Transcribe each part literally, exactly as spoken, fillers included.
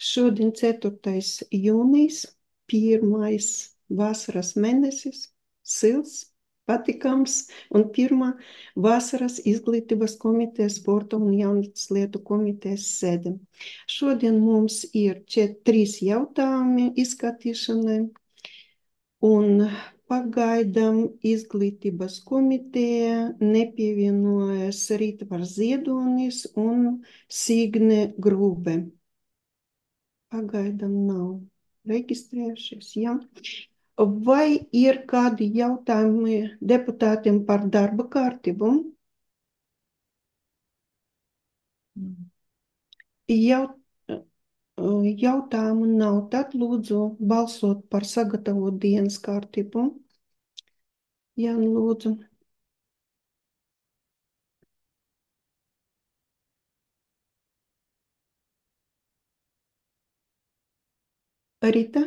Šodien ceturtais jūnijas, pirmais vasaras mēnesis, sils, patikams un pirmā vasaras izglītības komitejas, sporta un jaunatnes lietu komitejas sēde. Šodien mums ir čet, trīs jautājumi izskatīšanai, un pagaidām izglītības komiteja nepievienojas Rītvars Ziedonis un Signe Grūbe. Pagaidām nav reģistrējušies, jā. Vai ir kādi jautājumi deputātiem par darba kārtību? Jaut, jautājumu nav, tad lūdzu balsot par sagatavot dienas kārtību. Jā, lūdzu. Rita?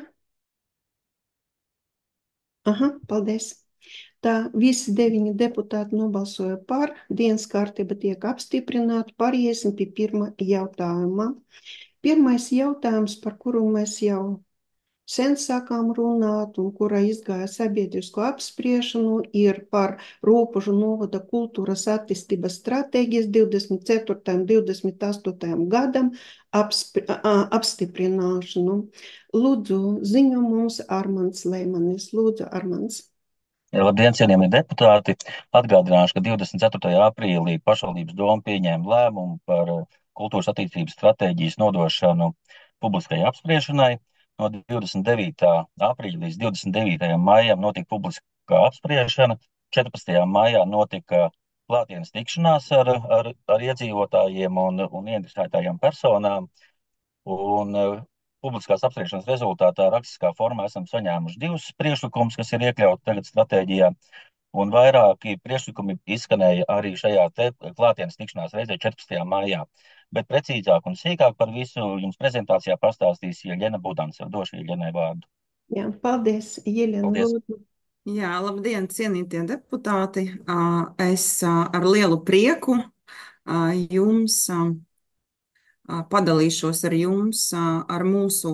Aha, paldies. Tā visi deviņi deputāti nobalsoja par, dienas kārtība tiek apstiprināta, pāriesim pie pirmā jautājuma. Pirmais jautājums, par kuru mēs jau sen sākām runāt un kura izgāja sabiedrisko apspriešanu, ir par Ropožu novada kultūras attīstības stratēģijas divdesmit ceturtajam līdz divdesmit astotajam gadam apstiprināšanu. Lūdzu, ziņo mums Armands Leimanis. Lūdzu, Armands. Labdien, cienījamie deputāti! Atgādināšu, ka divdesmit ceturtajā aprīlī pašvaldības doma pieņēma lēmumu par kultūras attīstības stratēģijas nodošanu publiskai apspriešanai. No divdesmit devītā aprīļa līdz divdesmit devītajam maijam notika publiskā apspriešana. četrpadsmitajā maijā notika klātienes tikšanās ar, ar, ar iedzīvotājiem un, un ieinteresētajām personām. Un, uh, publiskās apspriešanas rezultātā rakstiskā formā esam saņēmuši divus priekšlikumus, kas ir iekļauti tagad stratēģijā, un vairāki priekšlikumi izskanēja arī šajā te klātienes tikšanās reizē četrpadsmitajā maijā. Bet precīzāk un sīkāk par visu jums prezentācijā pastāstīs Jeļena Budans. Došu Jeļenai vārdu. Jā, paldies, Jeļena. Paldies. Jā, labdien, cienītie deputāti. Es ar lielu prieku jums padalīšos ar jums ar mūsu,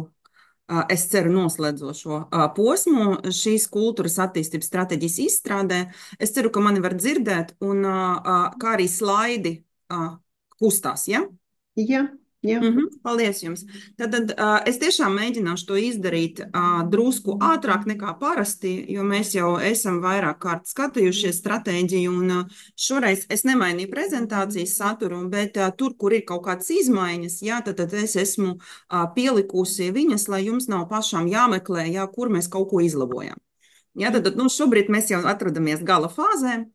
es ceru, noslēdzošo posmu šīs kultūras attīstības stratēģijas izstrādē. Es ceru, ka mani var dzirdēt un kā arī slaidi kustās, ja? Jā. Jā. Mm-hmm. Paldies jums. Tad, tad uh, es tiešām mēģināšu to izdarīt uh, drusku ātrāk nekā parasti, jo mēs jau esam vairāk kārt skatījušies stratēģiju, un uh, šoreiz es nemainīju prezentācijas saturu, bet uh, tur, kur ir kaut kādas izmaiņas, jā, tad, tad es esmu uh, pielikusi viņas, lai jums nav pašām jāmeklē, jā, kur mēs kaut ko izlabojam. Jā, tad, tad nu, šobrīd mēs jau atrodamies gala fāzē.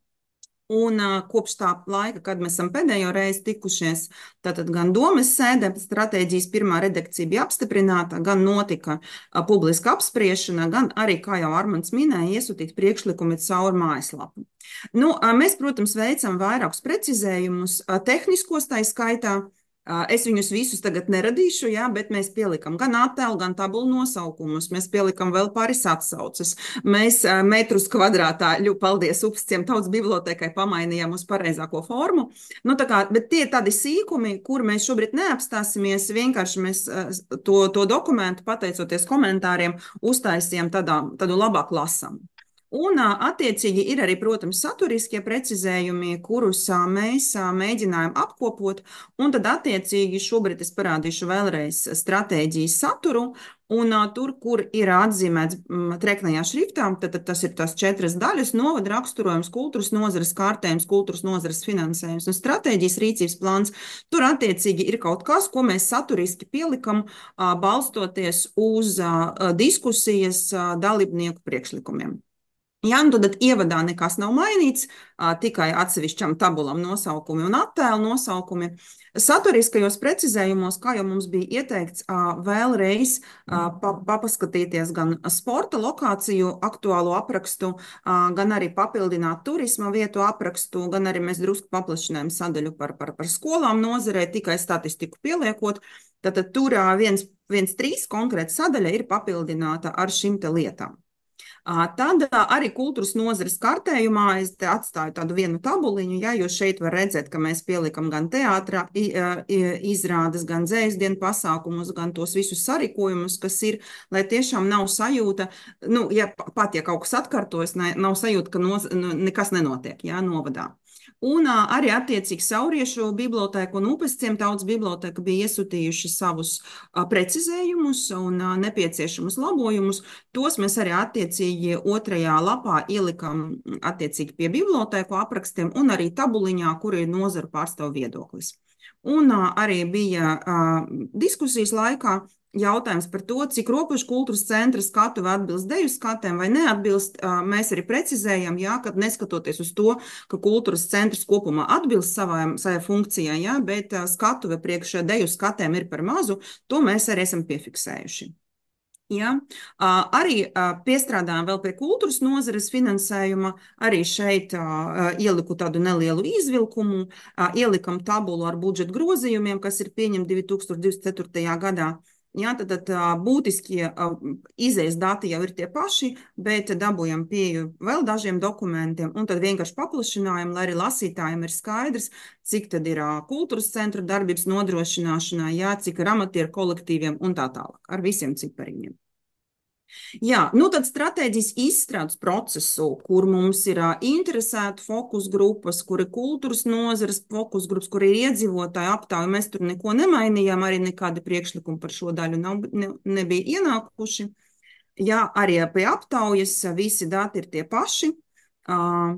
Un uh, kopš tā laika, kad mēs esam pēdējo reizi tikušies, tātad gan domes sēdē, stratēģijas pirmā redakcija bija apstiprināta, gan notika uh, publiska apspriešana, gan arī, kā jau Armands minēja, iesūtīt priekšlikumi caur mājaslapu. Nu, uh, mēs, protams, veicam vairākus precizējumus, uh, tehniskos tā skaitā. Es viņus visus tagad neradīšu, jā, bet mēs pielikam gan attēlu, gan tabulu nosaukumus, mēs pielikam vēl pāris atsauces. Mēs metrus kvadrātā, ļu, paldies Upsciem tautas bibliotēkai, pamainījām uz pareizāko formu. Nu, tā kā, bet tie ir tādi sīkumi, kur mēs šobrīd neapstāsimies, vienkārši mēs to, to dokumentu, pateicoties komentāriem, uztaisījām tādā, tādu labāk lasam. Un attiecīgi ir arī, protams, saturiskie precizējumi, kurus mēs mēģinājām apkopot, un tad attiecīgi šobrīd es parādīšu vēlreiz stratēģijas saturu, un tur, kur ir atzīmēts treknajā šriftā, tad, tad tas ir tās četras daļas, novada raksturojums, kultūras nozares kārtējums, kultūras nozares finansējums un stratēģijas rīcības plāns. Tur attiecīgi ir kaut kas, ko mēs saturiski pielikam, balstoties uz diskusijas dalībnieku priekšlikumiem. Jā, nu tad ievadā nekas nav mainīts, tikai atsevišķam tabulam nosaukumi un attēlu nosaukumi. Saturiskajos precizējumos, kā jau mums bija ieteikts, vēlreiz papaskatīties gan sporta lokāciju aktuālo aprakstu, gan arī papildināt turisma vietu aprakstu, gan arī mēs drusku paplašinājām sadaļu par, par, par skolām nozarē, tikai statistiku pieliekot. Tātad tur viens, viens trīs konkrēta sadaļa ir papildināta ar šim te lietām. Tad arī kultūras nozares kartējumā es te atstāju tādu vienu tabuliņu, ja, jo šeit var redzēt, ka mēs pielikam gan teātra izrādes, gan dzējasdienu pasākumus, gan tos visus sarīkojumus, kas ir, lai tiešām nav sajūta, nu, ja pat, ja kaut kas atkārtojas, nav sajūta, ka noz, nekas nenotiek, ja, novadā. Un uh, arī attiecīgi Sauriešu biblioteka un Upes ciemtautas biblioteka bija iesūtījuši savus uh, precizējumus un uh, nepieciešamus labojumus. Tos mēs arī attiecīgi otrajā lapā ielikam attiecīgi pie bibliotēku aprakstiem un arī tabuliņā, kur ir nozaru pārstāvu viedoklis. Un uh, arī bija uh, diskusijas laikā jautājums par to, cik Ropušu kultūras centra skatuve atbilst deju skatēm vai neatbilst. Mēs arī precizējam, jā, ka neskatoties uz to, ka kultūras centrs kopumā atbilst savai, savai funkcijai, jā, bet skatuve priekš deju skatēm ir par mazu, to mēs arī esam piefiksējuši. Ja? Arī piestrādājām vēl pie kultūras nozares finansējuma, arī šeit ieliku tādu nelielu izvilkumu, ielikam tabulu ar budžeta grozījumiem, kas ir pieņemti divi tūkstoši divdesmit ceturtajā gadā. Jā, tad, tad būtiskie izējas dati jau ir tie paši, bet dabūjam pieeju vēl dažiem dokumentiem un tad vienkārši paplašinājam, lai arī lasītājiem ir skaidrs, cik tad ir kultūras centru darbības nodrošināšanā, jā, cik ir amatieru kolektīviem un tā tālāk, ar visiem cipariņiem. Jā, nu tad stratēģijas izstrādes procesu, kur mums ir uh, interesētu fokus grupas, kur ir kultūras nozares fokus grupas, kur ir iedzīvotāji aptāvi, mēs tur neko nemainījām, arī nekādi priekšlikumi par šo daļu nav, ne, nebija ienākuši. Jā, arī pie aptaujas visi dati ir tie paši. Uh,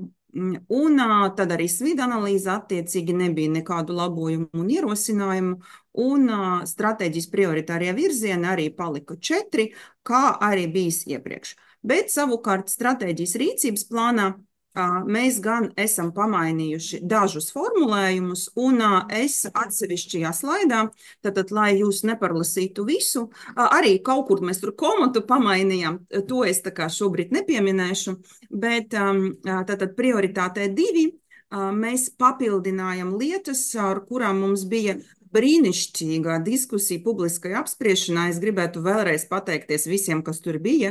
Un tad arī svida analīze attiecīgi nebija nekādu labojumu un ierosinājumu, un stratēģijas prioritārie virzieni arī palika četri, kā arī bijis iepriekš. Bet savukārt stratēģijas rīcības plānā mēs gan esam pamainījuši dažus formulējumus, un es atsevišķajā slaidā, tātad, lai jūs neparlasītu visu, arī kaut kur mēs tur komatu pamainījām, to es tā kā šobrīd nepieminēšu, bet tātad prioritātē divi mēs papildinājam lietas, ar kurām mums bija brīnišķīgā diskusija publiskai apspriešanā. Es gribētu vēlreiz pateikties visiem, kas tur bija,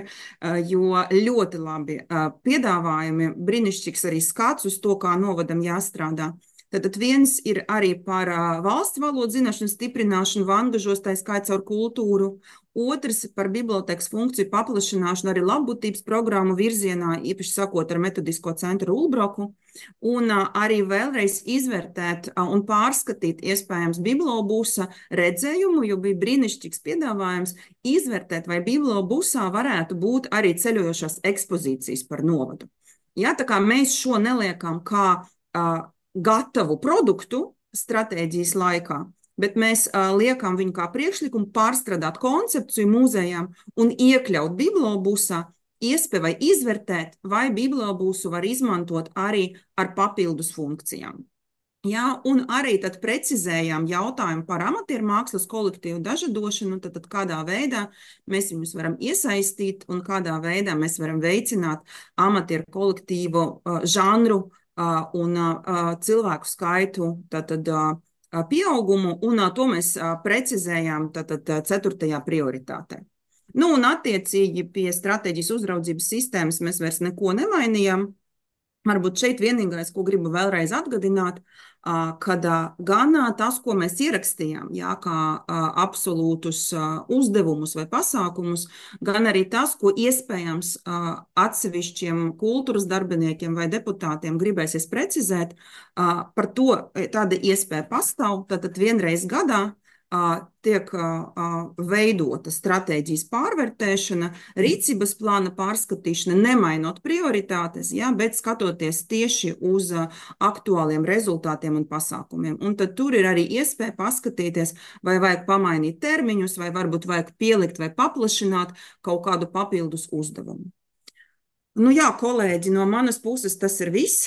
jo ļoti labi piedāvājumi, brīnišķīgs arī skats uz to, kā novadam jāstrādā. Tātad viens ir arī par valsts valodu zināšanu stiprināšanu, vangažos, tā skaits caur kultūru. Otrs par bibliotekas funkciju paplašināšanu arī labbūtības programmu virzienā, īpaši sakot ar metodisko centru Ulbroku. Un arī vēlreiz izvērtēt un pārskatīt iespējams bibliobūsa redzējumu, jo bija brīnišķīgs piedāvājums izvērtēt, vai bibliobūsā varētu būt arī ceļojošās ekspozīcijas par novadu. Ja, tā kā mēs šo neliekam kā uh, gatavu produktu stratēģijas laikā, bet mēs uh, liekam viņu kā priekšlikumu pārstrādāt koncepciju mūzejām un iekļaut bibliobūsā, iespēja vai izvērtēt, vai bibliobūsu var izmantot arī ar papildus funkcijām. Jā, un arī tad precizējām jautājumu par amatieru mākslas kolektīvu dažadošanu, tad, tad kādā veidā mēs viņus varam iesaistīt un kādā veidā mēs varam veicināt amatieru kolektīvu uh, žanru uh, un uh, cilvēku skaitu tad, tad, uh, pieaugumu, un uh, to mēs uh, precizējām tad, tad, uh, ceturtajā prioritātē. Nu, un attiecīgi pie stratēģijas uzraudzības sistēmas mēs vairs neko nemainījām. Varbūt šeit vienīgais, ko gribu vēlreiz atgādināt, kad gan tas, ko mēs ierakstījām, jā, kā absolūtus uzdevumus vai pasākumus, gan arī tas, ko iespējams atsevišķiem kultūras darbiniekiem vai deputātiem gribēsies precizēt, par to tāda iespēja pastāv, tātad vienreiz gadā tiek veidota stratēģijas pārvērtēšana, rīcības plāna pārskatīšana, nemainot prioritātes, ja, bet skatoties tieši uz aktuāliem rezultātiem un pasākumiem. Un tad tur ir arī iespēja paskatīties, vai vajag pamainīt termiņus, vai varbūt vajag pielikt vai paplašināt kaut kādu papildus uzdevumu. Nu jā, kolēģi, no manas puses tas ir viss.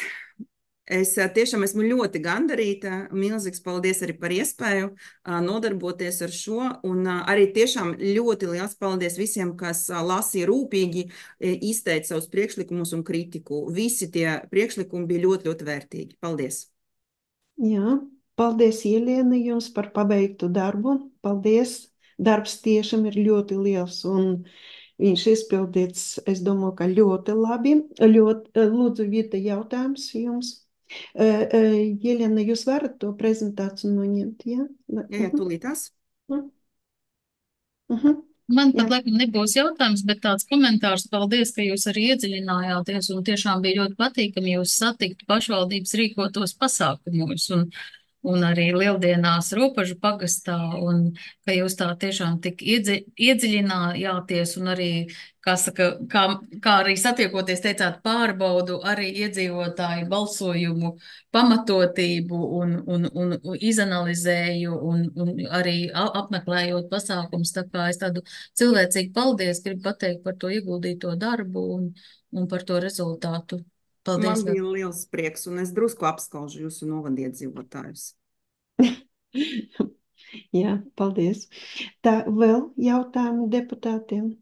Es tiešām esmu ļoti gandarīta, milzīgs paldies arī par iespēju nodarboties ar šo, un arī tiešām ļoti liels paldies visiem, kas lasīja rūpīgi, izteica savus priekšlikumus un kritiku. Visi tie priekšlikumi bija ļoti, ļoti vērtīgi. Paldies! Jā, paldies, Ieliena, jums par pabeigtu darbu. Paldies! Darbs tiešām ir ļoti liels, un viņš izpildīts, es domāju, ka ļoti labi. Ļoti, lūdzu, Vita, jautājums jums. Jelena, jūs varat to prezentāciju noņemt, jā? Jā, jā, tūlītās. Uh -huh. Man pat laikam nebūs jautājums, bet tāds komentārs. Paldies, ka jūs arī iedziļinājāties, un tiešām bija ļoti patīkami jūs satikt pašvaldības rīkotos pasākumos, un, un arī Lieldienās Ropažu pagastā, un ka jūs tā tiešām tik iedzi, iedziļinājāties, un arī, kā saka, kā, kā arī satiekoties teicāt, pārbaudu arī iedzīvotāju balsojumu pamatotību un, un, un, un izanalizēju, un, un arī apmeklējot pasākums, tā kā es tādu cilvēcīgi paldies, gribu pateikt par to ieguldīto darbu un, un par to rezultātu. Paldies. Man bija liels prieks, un es drusku apskaužu jūsu novadiedzīvotājus. Jā, paldies. Tā vēl jautājumi deputātiem?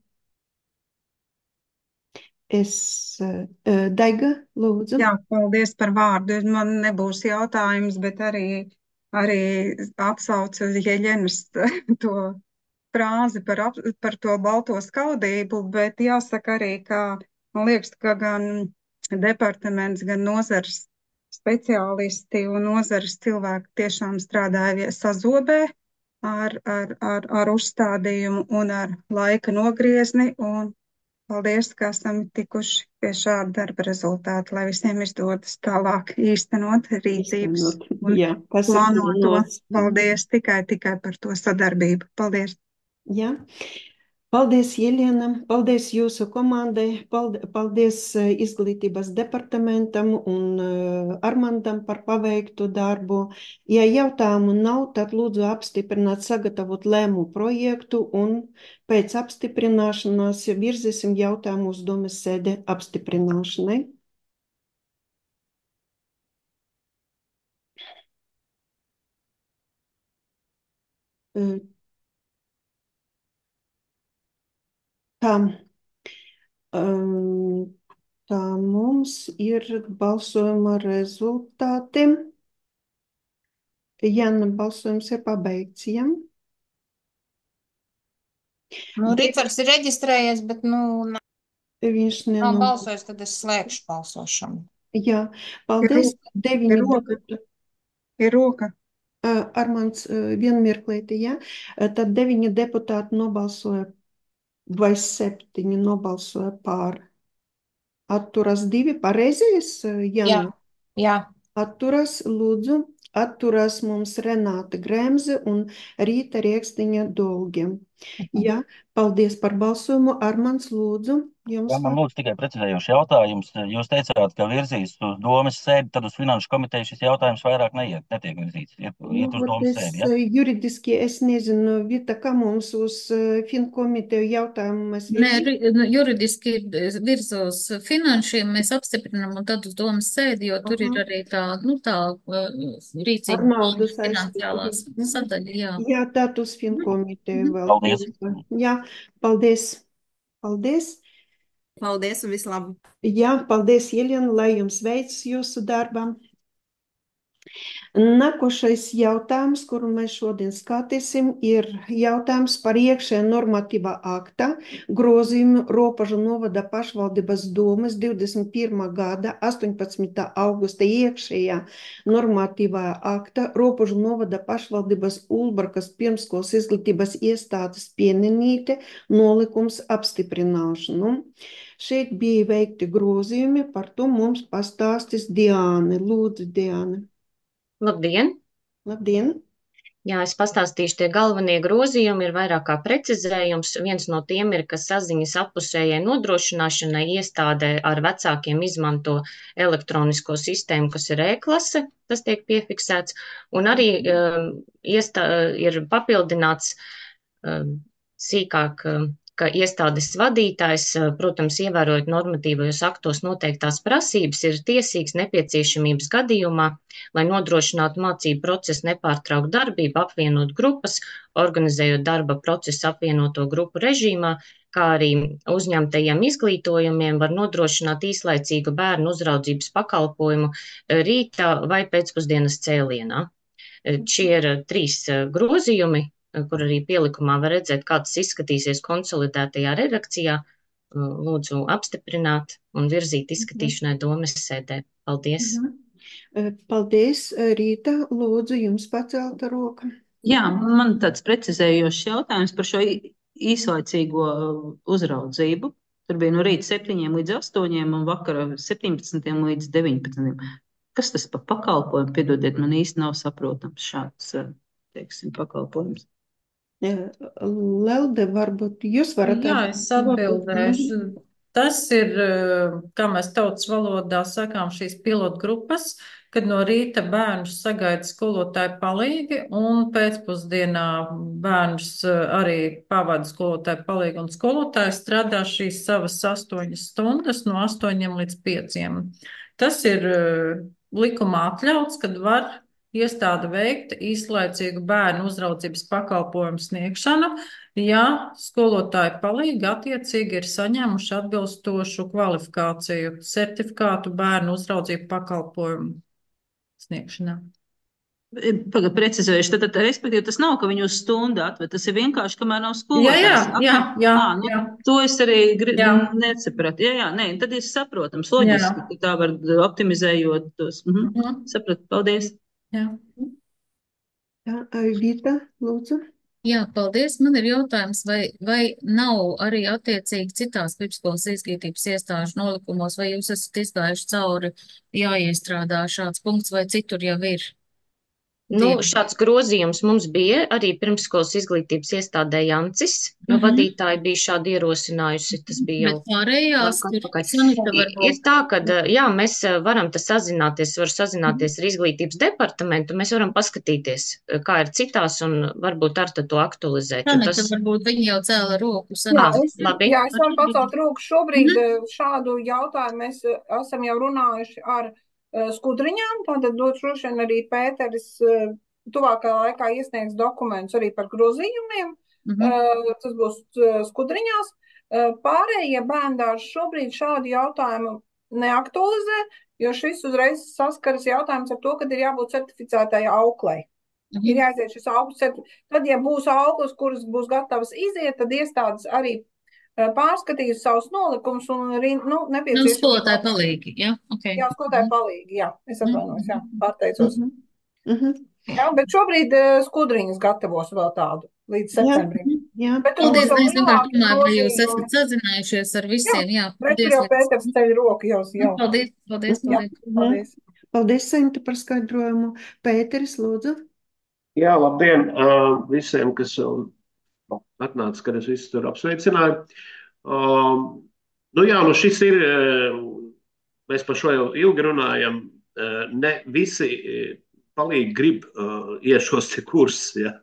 Es, uh, Daiga, lūdzu. Jā, paldies par vārdu. Man nebūs jautājums, bet arī, arī apsaucu Jeļenas to frāzi par, ap, par to balto skaudību, bet jāsaka arī, ka man liekas, ka gan departaments, gan nozars speciālisti un nozares cilvēki tiešām strādāja sazobē ar, ar, ar, ar uzstādījumu un ar laika nogriezni, un paldies, ka esam tikuši pie šāda darba rezultāta, lai visiem izdodas tālāk īstenot rīcības un Jā, plānot to. Paldies tikai, tikai par to sadarbību. Paldies! Jā. Paldies, Jeļena, paldies jūsu komandai, paldies izglītības departamentam un Armandam par paveiktu darbu. Ja jautājumu nav, tad lūdzu apstiprināt, sagatavot lēmumu projektu un pēc apstiprināšanās virzīsim jautājumu uz domes sēde apstiprināšanai. Tā, tā mums ir balsojuma rezultāti. Jāna, balsojums ir pabeigts, jā? Nu, Ricards ir reģistrējies, bet, nu, viņš nav balsojis, tad es slēgšu balsošanu. Jā, paldies. Ir roka. Ir roka. Armands, vienmirklīti, jā. Tad deviņi deputāti nobalsoja vai septiņi nobalsoja pār. Atturas divi, pareizies, Jāna? Jā, jā. Atturas, lūdzu, atturas mums Renāta Grēmze un Rīta Riekstiņa Dolgi. Jā, paldies par balsojumu. Armands, lūdzu, jums. Jā, man lūdzu tikai precizējošs jautājums. Jūs teicāt, ka virzīs uz domes sēdi, tad uz finanšu komiteju šis jautājums vairāk neiet, netiek virzīts. Iet, iet uz Nu, domes es, sēdi, ja? Juridiski es nezinu, Vita, kā mums uz finkomiteju jautājumu mēs Nē, virzīt? ri- juridiski virza uz finanšiem, mēs apstiprinam un tad uz domas sēdi, jo tur Aha. ir arī tā, nu tā, Ar rīcība naudu saistīta. finansiālās sadaļa, jā. Jā, tad uz finkomiteju Mhm. vēl. Paldies. Jā, paldies. Paldies. Paldies un visu labu! Jā, paldies, Jeļena, lai jums veicas jūsu darbam. Nākošais jautājums, kuru mēs šodien skatīsim, ir jautājums par iekšējā normatīvā akta grozījumu Ropažu novada pašvaldības domes divdesmit pirmā gada astoņpadsmitā augusta iekšējā normatīvā akta Ropažu novada pašvaldības Ulbrakas pirmskolas izglītības iestādes Pienenīte nolikums apstiprināšanu. Šeit bija veikti grozījumi, par to mums pastāstīs Diāne. Lūdzu, Diāne. Labdien! Labdien! Jā, es pastāstīšu, tie galvenie grozījumi ir vairāk kā precizējums. Viens no tiem ir, ka saziņas appusējai nodrošināšanai iestādē ar vecākiem izmanto elektronisko sistēmu, kas ir e-klase, tas tiek piefiksēts, un arī uh, iestā, ir papildināts uh, sīkāk, uh, ka iestādes vadītājs, protams, ievērojot normatīvajos aktos noteiktās prasības, ir tiesīgs nepieciešamības gadījumā, lai nodrošinātu mācību procesu nepārtraukt darbību, apvienot grupas, organizējot darba procesu apvienoto grupu režīmā, kā arī uzņemtajiem izglītojumiem var nodrošināt īslaicīgu bērnu uzraudzības pakalpojumu rītā vai pēcpusdienas cēlienā. Šie ir trīs grozījumi, kur arī pielikumā var redzēt, kā tas izskatīsies konsolidētajā redakcijā, lūdzu apstiprināt un virzīt izskatīšanai domes sēdē. Paldies! Mhm. Paldies, Rīta. Lūdzu, jums pacelta roka. Jā, man tāds precizējošs jautājums par šo īslaicīgo uzraudzību. Tur bija no rīta septiņiem līdz astoņiem un vakara septiņpadsmitiem līdz deviņpadsmitiem. Kas tas pa pakalpojumu? Piedodiet, man īsti nav saprotams šāds, teiksim, pakalpojums. Lelde, varbūt jūs varat Jā, es atbildēšu. Tas ir, kā mēs tautas valodā sakām, šīs pilotgrupas, kad no rīta bērns sagaida skolotāju palīgi un pēcpusdienā bērns arī pavada skolotāju palīgi un skolotāji strādā šīs savas astoņas stundas no astoņiem līdz pieciem. Tas ir likumā atļauts, kad var iestāde veikt īslaicīgu bērnu uzraudzības pakalpojumu sniegšanu, ja skolotāji palīgi attiecīgi ir saņēmuši atbilstošu kvalifikāciju, certifikātu bērnu uzraudzību pakalpojumu sniegšanā. Pagad precizējuši, tad, tad respektīvi tas nav, ka viņu uz stundu atved, tas ir vienkārši, kamēr nav Jā, skolotājs. jā, jā, jā, Ā, nu, jā. to es arī gri- Jā. nesapratu. Jā, jā, nē, tad ir saprotams, loģiski, ka tā var optimizējot tos. Mhm. Mhm. Sapratu, paldies. Jā. Jā, Vita, lūdzu. Jā, paldies. Man ir jautājums, vai, vai nav arī attiecīgi citās pirmsskolas izglītības iestāžu nolikumos, vai jūs esat izgājuši cauri jāiestrādā šāds punkts, vai citur jau ir? Nu, Divi. šāds grozījums mums bija arī pirmsskolas izglītības iestādē Jancis. Mhm. Vadītāji bija šādi ierosinājusi, tas bija jau Bet pārējās, laiku kur atpakaļ. Sanita Ir varbūt. tā, ka jā, mēs varam te sazināties, var sazināties ar izglītības departamentu, mēs varam paskatīties, kā ir citās un varbūt ar to aktualizēt. jo Sanita tas- varbūt viņi jau cēla roku. Jā, Sanita. es, labi. jā, es varu pacelt roku. Šobrīd Mhm. eh, šādu jautājumu mēs eh, esam jau runājuši ar eh, skudriņām, tātad droši vien arī Pēteris eh, tuvākajā laikā iesniegs dokumentus arī par grozījumiem. Mhm. Eh, Tas būs eh, skudriņās. Eh, Pārējie bērndārzi šobrīd šādu jautājumu neaktualizē, jo šis uzreiz saskaras jautājums ar to, ka ir jābūt certificētai auklei. Ir jāiziet šis augsts certifikāts. Tad, ja būs auglis, kuras būs gatavas iziet, tad iestādes arī eh, pārskatīs savus nolikumus un arī, nu, Nu, nepieciešams. skolotāji palīgi, jā, ok. Jā, skolotāji palīgi, jā. Es atvainojos, jā, pārteicos. Mhm. Mhm. Jā, bet šobrīd eh, skudriņas gatavos vēl tādu līdz Jā, septembrim. jā. Bet tur būs Paldies, vēl es vienkārši lielāki domāju, vai jūs grozījumi. esat sazinājušies ar visiem, jā. Bet tur Paldies, jau Pēters Līdz. ceļ roku jau. jau. Paldies, paldies, Jā, paldies. paldies. Paldies, Sanita, par skaidrojumu. Pēteris, lūdzu. Jā, labdien uh, visiem, kas um, atnāca, kad es visus tur apsveicināju. Um, nu jā, nu šis ir, uh, mēs par šo jau ilgi runājam, uh, ne visi uh, palīgi grib uh, iet šos te kursus. Ja.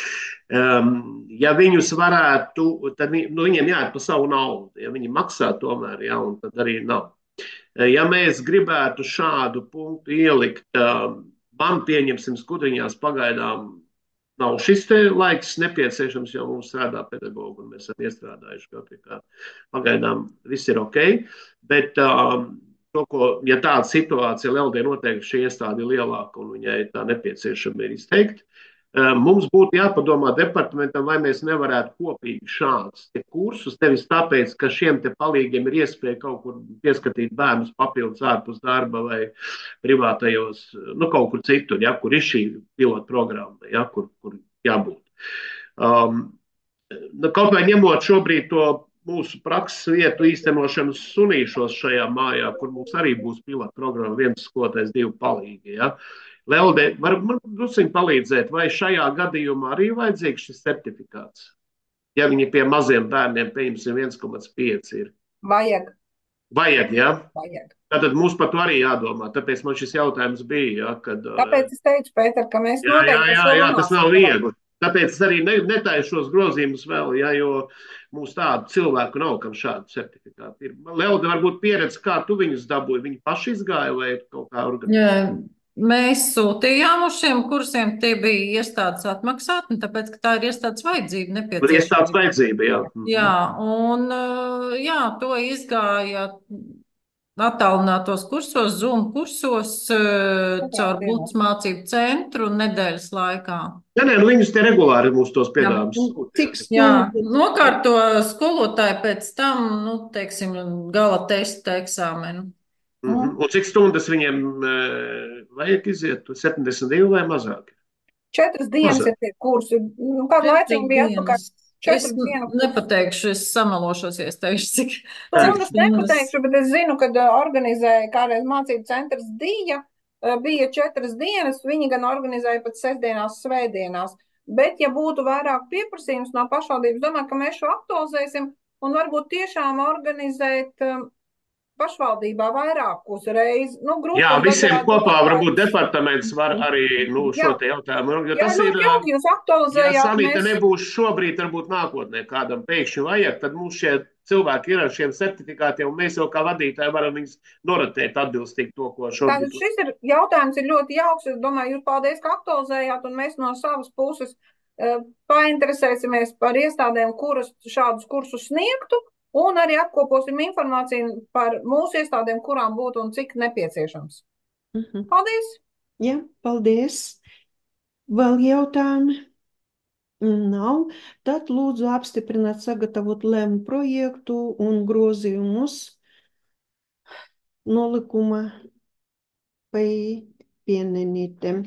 um, ja viņus varētu, tad vi, nu, viņiem jāiet pa savu naudu, ja viņi maksā tomēr, ja, un tad arī nav. Uh, ja mēs gribētu šādu punktu ielikt, uh, man pieņemsim skudriņās pagaidām nav šis te laiks nepieciešams, jo mums strādā pedagogi un mēs esam iestrādājuši kaut kā. Pagaidām viss ir ok, bet um, to, ko, ja tāda situācija Leldē noteikti šī iestāde ir lielāka un viņai tā nepieciešama ir izteikt, um, mums būtu jāpadomā departamentam, vai mēs nevarētu kopīgi šādus te kursus, nevis tāpēc, ka šiem te palīgiem ir iespēja kaut kur pieskatīt bērnus papildus ārpus darba vai privātajos, nu kaut kur citur, ja, kur ir šī pilota programma, ja, kur, kur jābūt. Um, nu, kaut vai ņemot šobrīd to mūsu prakses vietu īstenošanas sunīšos šajā mājā, kur mums arī būs pilota programma, viens skolotais, divi palīgi. Ja. Lelde, var man drusciņ palīdzēt, vai šajā gadījumā arī vajadzīgs šis certifikāts? Ja viņi pie maziem bērniem, pieņemsim, viens komats pieci ir. Vajag, Vajag, ja? vajag. Tātad mums par to arī jādomā, tāpēc man šis jautājums bija, ja, kad... Tāpēc es teicu, Pēter, ka mēs Jā, jā, noteikti jā, par šo jā, tas nav runāsim. viegli. Tāpēc es arī ne, netaisu šos grozījumus vēl, ja, jo mums tādu cilvēku nav, kam šādu certifikātu ir. Lelde, varbūt pieredze, kā tu viņus dabūji, viņi paši izgāja vai kaut kā organizēja? Jā, mēs sūtījām uz šiem kursiem, tie bija iestādes atmaksāti, tāpēc, ka tā ir iestādes vajadzība Tur nepieciešama. iestādes vajadzība, jā. Jā, un jā, to izgāja attālinātos kursos, Zoom kursos, eh, caur Buts mācību centru nedēļas laikā. Nē, nē, nu viņus te regulāri mūs tos Jā. piedāvājums Un sūta. cik Jā, stundas? nokārto skolotāji pēc tam, nu, teiksim, gala testa eksāmenu. Mhm. Un cik stundas viņiem eh, vajag iziet? septiņdesmit divi vai mazāk? Četras dienas Mazāk. ir tie kursi. Nu, kādu laiciņu bija atpakaļ? Es Četras n- dienu kursi. nepateikšu, es samalošos, ja es teikšu, cik, cik Stundas stundas. nepateikšu, bet es zinu, kad ā, organizēja kādreiz mācību centrs Dija, ā, bija četras dienas, viņi gan organizēja pat sestdienās, svētdienās. Bet, ja būtu vairāk pieprasījums no pašvaldības, domāju, ka mēs šo aktualizēsim un varbūt tiešām organizēt ā, pašvaldībā vairāk uzreiz. Nu, grupos Jā, visiem dažādu kopā varbūt jautājumus. departaments var arī nu, šo Jā. te jautājumu. Jo Jā, tas ir, ļoti jauki jūs ja aktualizējāt. Sanita Mēs... nebūs šobrīd, varbūt nākotnē kādam pēkšņi vajag, tad mums šie cilvēki ir ar šiem certifikātiem, un mēs jau kā vadītāji varam viņus noratēt atbilstīgi to, ko Tātad šobrīd. šis ir jautājums ir ļoti jauks. Es domāju, jūs paldies, ka aktualizējāt, un mēs no savas puses uh, painteresēsimies par iestādēm, kuras šādus kursus sniegtu, un arī apkoposim informāciju par mūsu iestādēm, kurām būtu un cik nepieciešams. Mhm. Paldies! Jā, paldies. Vēl jautājumi? Nav. Tad lūdzu apstiprināt sagatavot lēmumu projektu un grozījumus nolikuma vai pienenītēm.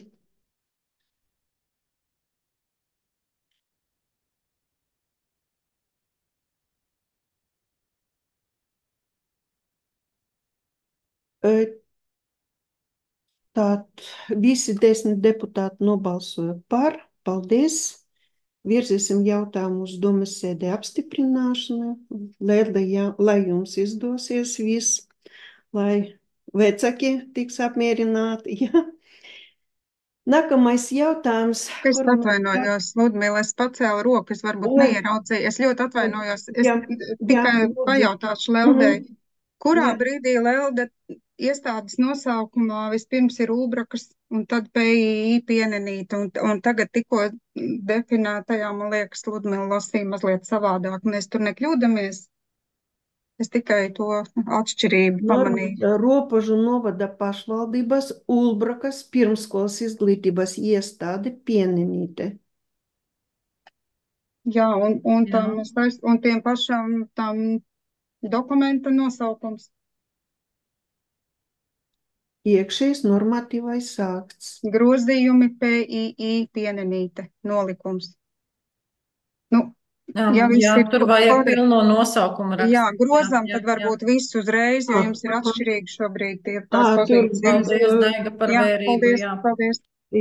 Tātad visi desmit deputāti nobalsoja par. Paldies! Virzīsim jautājumu uz domas sēdē apstiprināšanu. Lai, lai, lai jums izdosies viss, lai vecāki tiks apmierināti. Ja? Nākamais jautājums. Es kuru mēs- atvainojos, Ludmila, es pacēlu roku, es varbūt Oi. neieraudzīju. Es ļoti atvainojos. Es Jā, tikai jā, lūdzu. pajautāšu Leldei, Mhm. kurā Jā. brīdī Lelde iestādes nosaukumā vispirms ir Ulbrakas un tad P I I pienenīta, un, un tagad tikko definētajā, man liekas, Ludmila lasīja mazliet savādāk. Mēs tur nekļūdamies. Es tikai to atšķirību pamanīju. Norma- Robežu novada pašvaldības Ulbrakas pirmskolas izglītības iestāde Pienenīte. Jā, un, un, Jā. tam, stais- un tiem pašām tam dokumentu nosaukums. Iekšējais normatīvais akts. Grozījumi P I I pienenīte nolikums. Nu, Jā, ja viss jā, ir tur vajag korekti. pilno nosaukumu rakstīt. Jā, grozām jā, tad jā, varbūt visu uzreiz, jo Ah, jums ir aha. atšķirīgi šobrīd tie tās Ā, tur, pozīcijas. Paldies, Daiga, par Jā, vērību. paldies, Jā. paldies.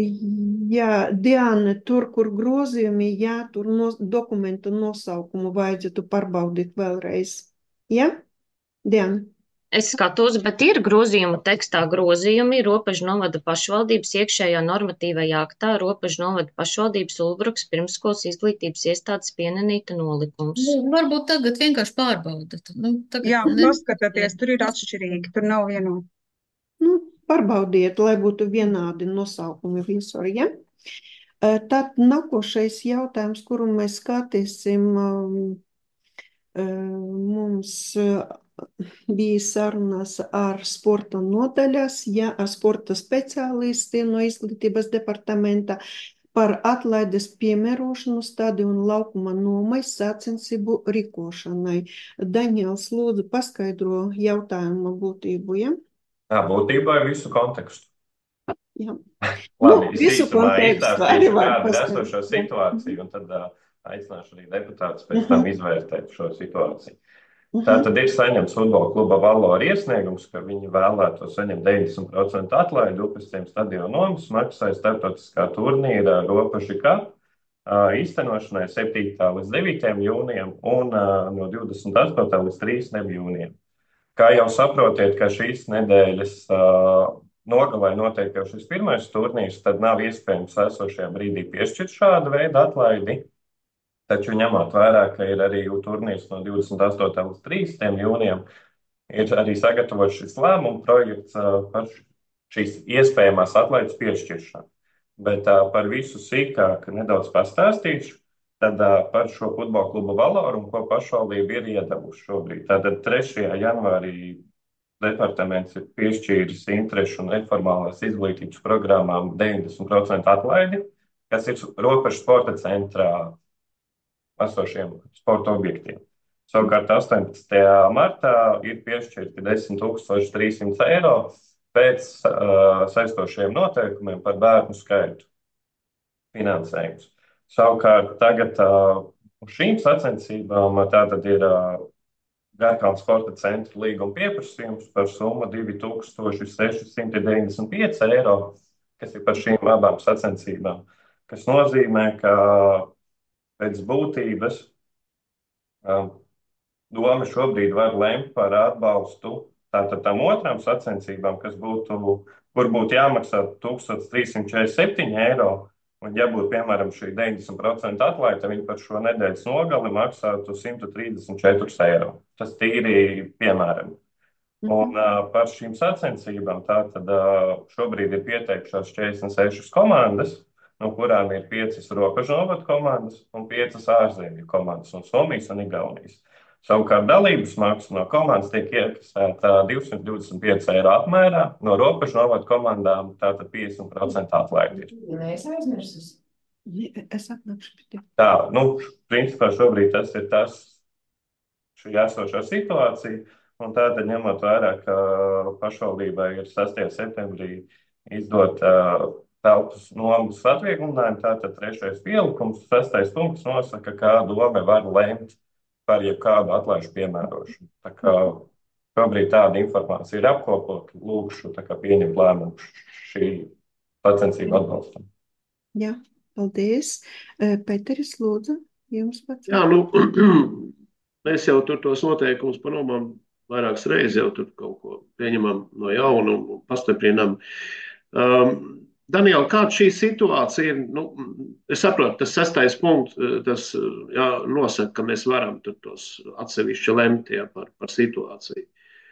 Jā, Diana, tur, kur grozījumi, jā, tur nos, dokumentu nosaukumu vajadzētu pārbaudīt vēlreiz. Jā? Diana? Es skatos, bet ir grozījuma tekstā grozījumi Robežu novada pašvaldības iekšējā normatīvajā aktā Robežu novada pašvaldības Ulbrukas pirmskolas izglītības iestādes pienenīta nolikums. Nu, varbūt tagad vienkārši pārbaudat. Nu, tagad Jā, ne- paskatieties, tur ir atšķirīgi, tur nav vienoti. Nu, pārbaudiet, lai būtu vienādi nosaukumi visur, ja? Eh, Tad nākošais jautājums, kuru mēs skatīsim, um, eh, mums eh, bija sarunas ar sporta nodaļas, ja, ar sporta speciālistiem no izglītības departamenta par atlaides piemērošanu stadionu laukuma nomai sacensību rīkošanai. Daniels, lūdzu, paskaidro jautājumu būtību, ja? Jā, būtībā ir visu kontekstu. Jā. Labi, Nu, es visu īsumā kontekstu arī izstāstīšu, var kāda ir paskaidrot. esošā situācija, un tad uh, aicināšu arī deputātus pēc Mhm. tam izvērtēt šo situāciju. Mhm. Tātad ir saņemts futbola kluba Valora iesniegums, ka viņi vēlēto saņemt deviņdesmit procentu atlaidi upestiem stadionu nomas maksai starptautiskā turnīra Robežu Cup uh, īstenošanai septītā līdz devītajam jūnijam un uh, no divdesmit astotā līdz trīsdesmitajam jūnijam. Kā jau saprotiet, ka šīs nedēļas uh, nogalē notiek jau šis pirmais turnīrs, tad nav iespējams esošajā brīdī piešķirt šādu veidu atlaidi. Taču ņemot vērā, ka ir arī turnīrs no divdesmit astotā līdz trīsdesmitajam jūnijam, ir arī sagatavots šis lēmuma projekts uh, par šīs iespējamās atlaides piešķiršanu. Bet uh, par visu sīkāk nedaudz pastāstīšu. Tad uh, par šo futbola klubu Valoru un ko pašvaldība ir iedevuši šobrīd. Tātad trešajā janvārī departaments ir piešķīris interešu un neformālās izglītības programmām deviņdesmit procentu atlaidi, kas ir robežu sporta centrā esošiem sporta objektiem. Savukārt astoņpadsmitajā martā ir piešķirti desmit tūkstoši trīs simti eiro pēc uh, saistošiem noteikumiem par bērnu skaitu finansējums. Savukārt tagad uh, uz šīm sacensībām tātad ir uh, Garkalna sporta centra līguma pieprasījums par summu divi tūkstoši seši simti deviņdesmit pieci eiro, kas ir par šīm abām sacensībām, kas nozīmē, ka pēc būtības um, doma šobrīd var lemt par atbalstu tātad tam otram sacensībām, kas būtu, kur būtu jāmaksā tūkstoš trīs simti četrdesmit septiņi eiro, un ja būtu, piemēram, šī deviņdesmit procentu atlaide, viņi par šo nedēļas nogali maksātu simt trīsdesmit četri eiro. Tas tīri piemēram. Un uh, par šīm sacensībām tātad uh, šobrīd ir pieteikušās četrdesmit sešas komandas, no kurām ir piecas robežu novadu komandas un piecas ārzemju komandas, un Somijas un Igaunijas. Savukārt dalības maksa no komandas tiek iekasēta divsimt divdesmit pieci eiro apmērā, no robežu novadu komandām tātad piecdesmit procentu atlaidi ir. Es aizmirsu. Es atnākšu pie tev. Tā, nu, principā šobrīd tas ir tas, šī esošā situācija, un tātad ņemot vērā, ka pašvaldībai ir sastajā septembrī izdot uh, telpas nomas atvieglinājumu, tātad trešais pielikums, sastais punkts nosaka, kā doma var lemt par jebkādu atlaižu piemērošanu. Tā kā šobrīd tāda informācija ir apkopot, lūkšu tā kā pieņemt lēmumu šī sacensību atbalstam. Jā, paldies. Pēteris, lūdzu, jums pats. Jā, nu, mēs jau tur tos noteikumus par nomām vairākas reizes jau tur kaut ko pieņemam no jauna un pastiprinam. Um, Daniela, kāda šī situācija ir? Nu, es saprotu, tas sestais punkts, tas jā, nosaka, ka mēs varam tur tos atsevišķi lemt jā, par, par situāciju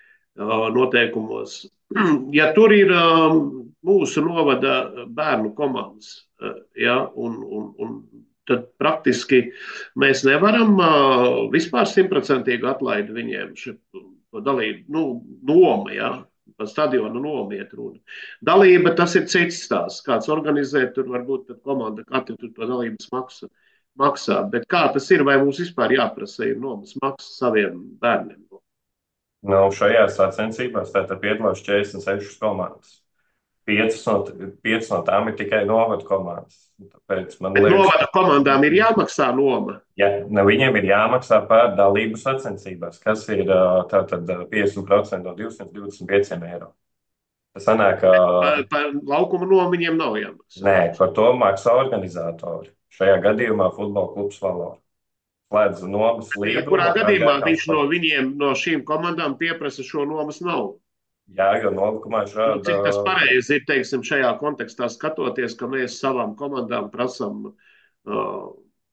noteikumos. Ja tur ir mūsu novada bērnu komandas, jā, un, un, un tad praktiski mēs nevaram vispār simtprocentīgi atlaidi viņiem šo dalību, nu, noma, jā. Par stadionu nomiet runa. Dalība, tas ir cits stāsts. Kāds organizē, tur varbūt tad komanda katru tur to dalības maksa, maksā. Bet kā tas ir, vai mums vispār jāprasa ir nomas maksa saviem bērniem? Nu, šajās sacensībās tātad piedalās četrdesmit sešas komandas. Piecas no, piecas no tām ir tikai novadu komandas. Tāpēc man Bet liekas, novada komandām ir jāmaksā noma? Ja, ne, viņiem ir jāmaksā par dalību sacensībās, kas ir tātad piecdesmit procenti no divsimt divdesmit pieci eiro. Tas sanāk, ka... Par, par laukuma nomu viņiem nav jāmaksā? Nē, par to maksā organizatori. Šajā gadījumā futbola klubs Valora. Slēdz nomas līgumu. Ja kurā gadījumā viņš no viņiem, no šīm komandām pieprasa šo nomas naudu? Jā, jo nolikumā šāda... Nu, cik tas pareizi ir, teiksim, šajā kontekstā skatoties, ka mēs savām komandām prasam... Uh,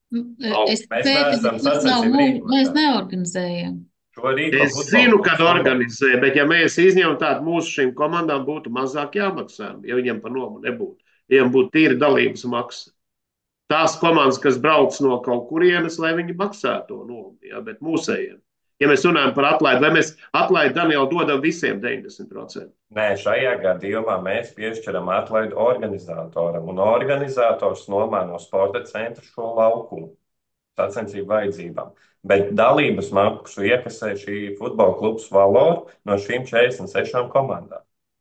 Es teicu, ka tas nav mūsu, mēs neorganizējam. Es zinu, kad organizē, bet ja mēs izņemam tādu mūsu šīm komandām būtu mazāk jāmaksā, ja viņiem par nomu nebūtu. Ja viņiem būtu tīri dalības maksa. Tās komandas, kas brauc no kaut kurienes, lai viņi maksā to nomu, ja, bet mūsējiem. Ja mēs runājam par atlaidi, vai mēs atlaidi Danielu dodam visiem deviņdesmit procenti? Nē, šajā gadījumā mēs piešķiram atlaidu organizatoram, un organizators nomā no sporta centra šo laukumu sacensību vajadzībām. Bet dalības maksu iekasē šī futbola klubs Valora no šīm četrdesmit sešām komandām.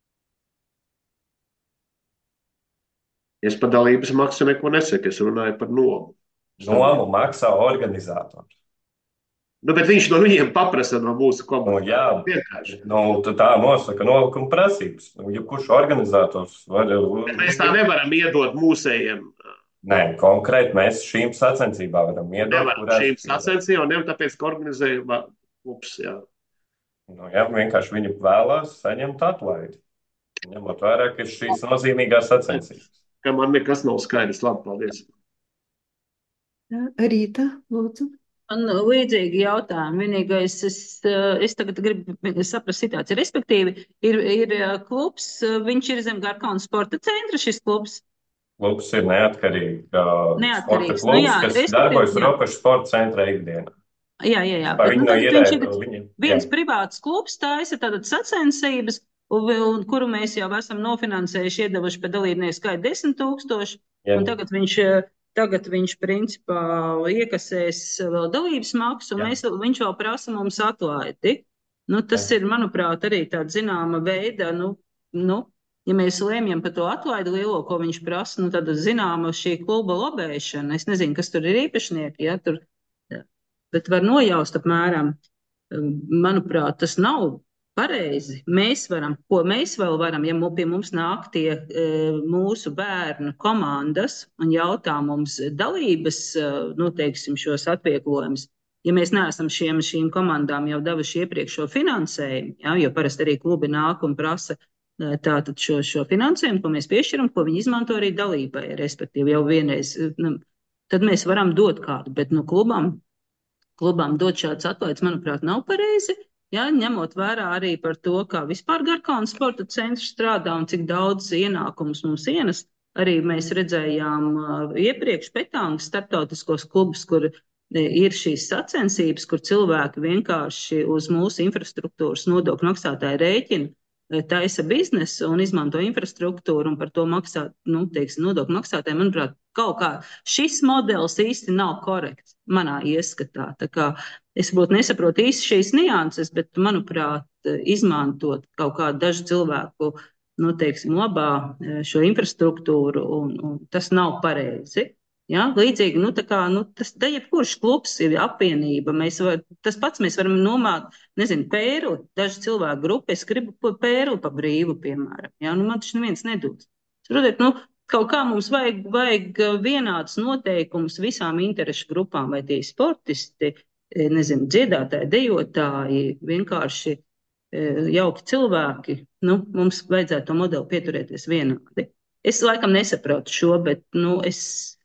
Es par dalības maksu neko nesaku, es runāju par nomu. Nomu maksā organizators. Nu, bet viņš no viņiem paprasa no mūsu komandas. Nu, jā, nu, tā nosaka nolikuma prasības. Nu, ja kurš organizators var... Bet mēs tā nevaram iedot mūsējiem. Nē, konkrēti mēs šīm sacensībām varam iedot. Nevaram šīm sacensībām, nevar tāpēc, ka organizēja klubs, jā. Nu, jā, vienkārši viņi vēlās saņemt atlaidi. Ņemot vērā, ka ir šīs nozīmīgās sacensības. Ka man nekas nav skaidrs. Labi, paldies. Rīta, lūdzu. Man līdzīgi jautājumi. Vienīgais, es, es tagad gribu saprast situāciju. Respektīvi, ir, ir klubs, viņš ir zem Garkalna sporta centra, šis klubs. Klubs ir neatkarīgs. Neatkarīgs. Sporta klubs, Nu jā, kas respektīvi, darbojas jā. Ropežu sporta centrā ikdienā. Jā, jā, jā. Vai Bet, viņi nu, no tad viņš ir ierēdņu viņiem? Jā, viens privāts klubs taisa tātad sacensības, un, un kuru mēs jau esam nofinansējuši, iedevuši par dalībnieku skaitu desmit tūkstoši, jā, un tagad viņš, eh, tagad viņš principā iekasēs vēl dalības maksu, un jā, mēs, vēl- viņš vēl prasa mums atlaidi. Nu, tas jā. ir, manuprāt, arī tāda zināma veida, nu, nu, ja mēs lēmjam par to atlaidi lielo, ko viņš prasa, nu, tad zināma šī kluba lobēšana. Es nezinu, kas tur ir īpašnieki, ja tur, bet var nojaust apmēram. Manuprāt, tas nav pareizi. Mēs varam, ko mēs vēl varam, ja mu- pie mums nāk tie e, mūsu bērnu komandas un jautā mums dalības, e, nu, teiksim, šos atvieglojumus. Ja mēs neesam šiem, šīm komandām jau devuši iepriekš šo finansējumu, ja, jo parasti arī klubi nāk un prasa e, tātad šo, šo finansējumu, ko mēs piešķiram, ko viņi izmanto arī dalībai, respektīvi jau vienreiz, e, nu, tad mēs varam dot kādu, bet nu klubam klubām dot šāds atlaides, manuprāt, nav pareizi. Ja, ņemot vērā arī par to, kā vispār Garkalna sporta centrs strādā un cik daudz ienākumus mums ienes, arī mēs redzējām uh, iepriekš Petāngas starptautiskos klubus, kur uh, ir šīs sacensības, kur cilvēki vienkārši uz mūsu infrastruktūras nodokļu maksātāju rēķinu uh, taisa biznesu un izmanto infrastruktūru un par to maksā, nu, teiksim, nodokļu maksātāji. Manuprāt, kaut kā šis modelis īsti nav korekts manā ieskatā. Tā kā es būtu nesaprotu īsti šīs nianses, bet, manuprāt, izmantot kaut kādu dažu cilvēku, nu, teiksim, labā šo infrastruktūru, un, un tas nav pareizi. Ja? Līdzīgi, nu, tā kā, nu, tas, te jebkurš klubs ir apvienība, mēs var, tas pats mēs varam nomāt, nezinu, pēru, daži cilvēku grupi, es gribu pēru pa brīvu, piemēram, ja? Nu, man taču neviens nedos. Saprotiet, nu, kaut kā mums vajag, vajag vienādus noteikumus visām interešu grupām, vai tie sportisti, nezinu, dziedātāji, dejotāji, vienkārši jauki cilvēki. Nu, mums vajadzētu to modeli pieturēties vienādi. Es laikam nesaprotu šo, bet nu, es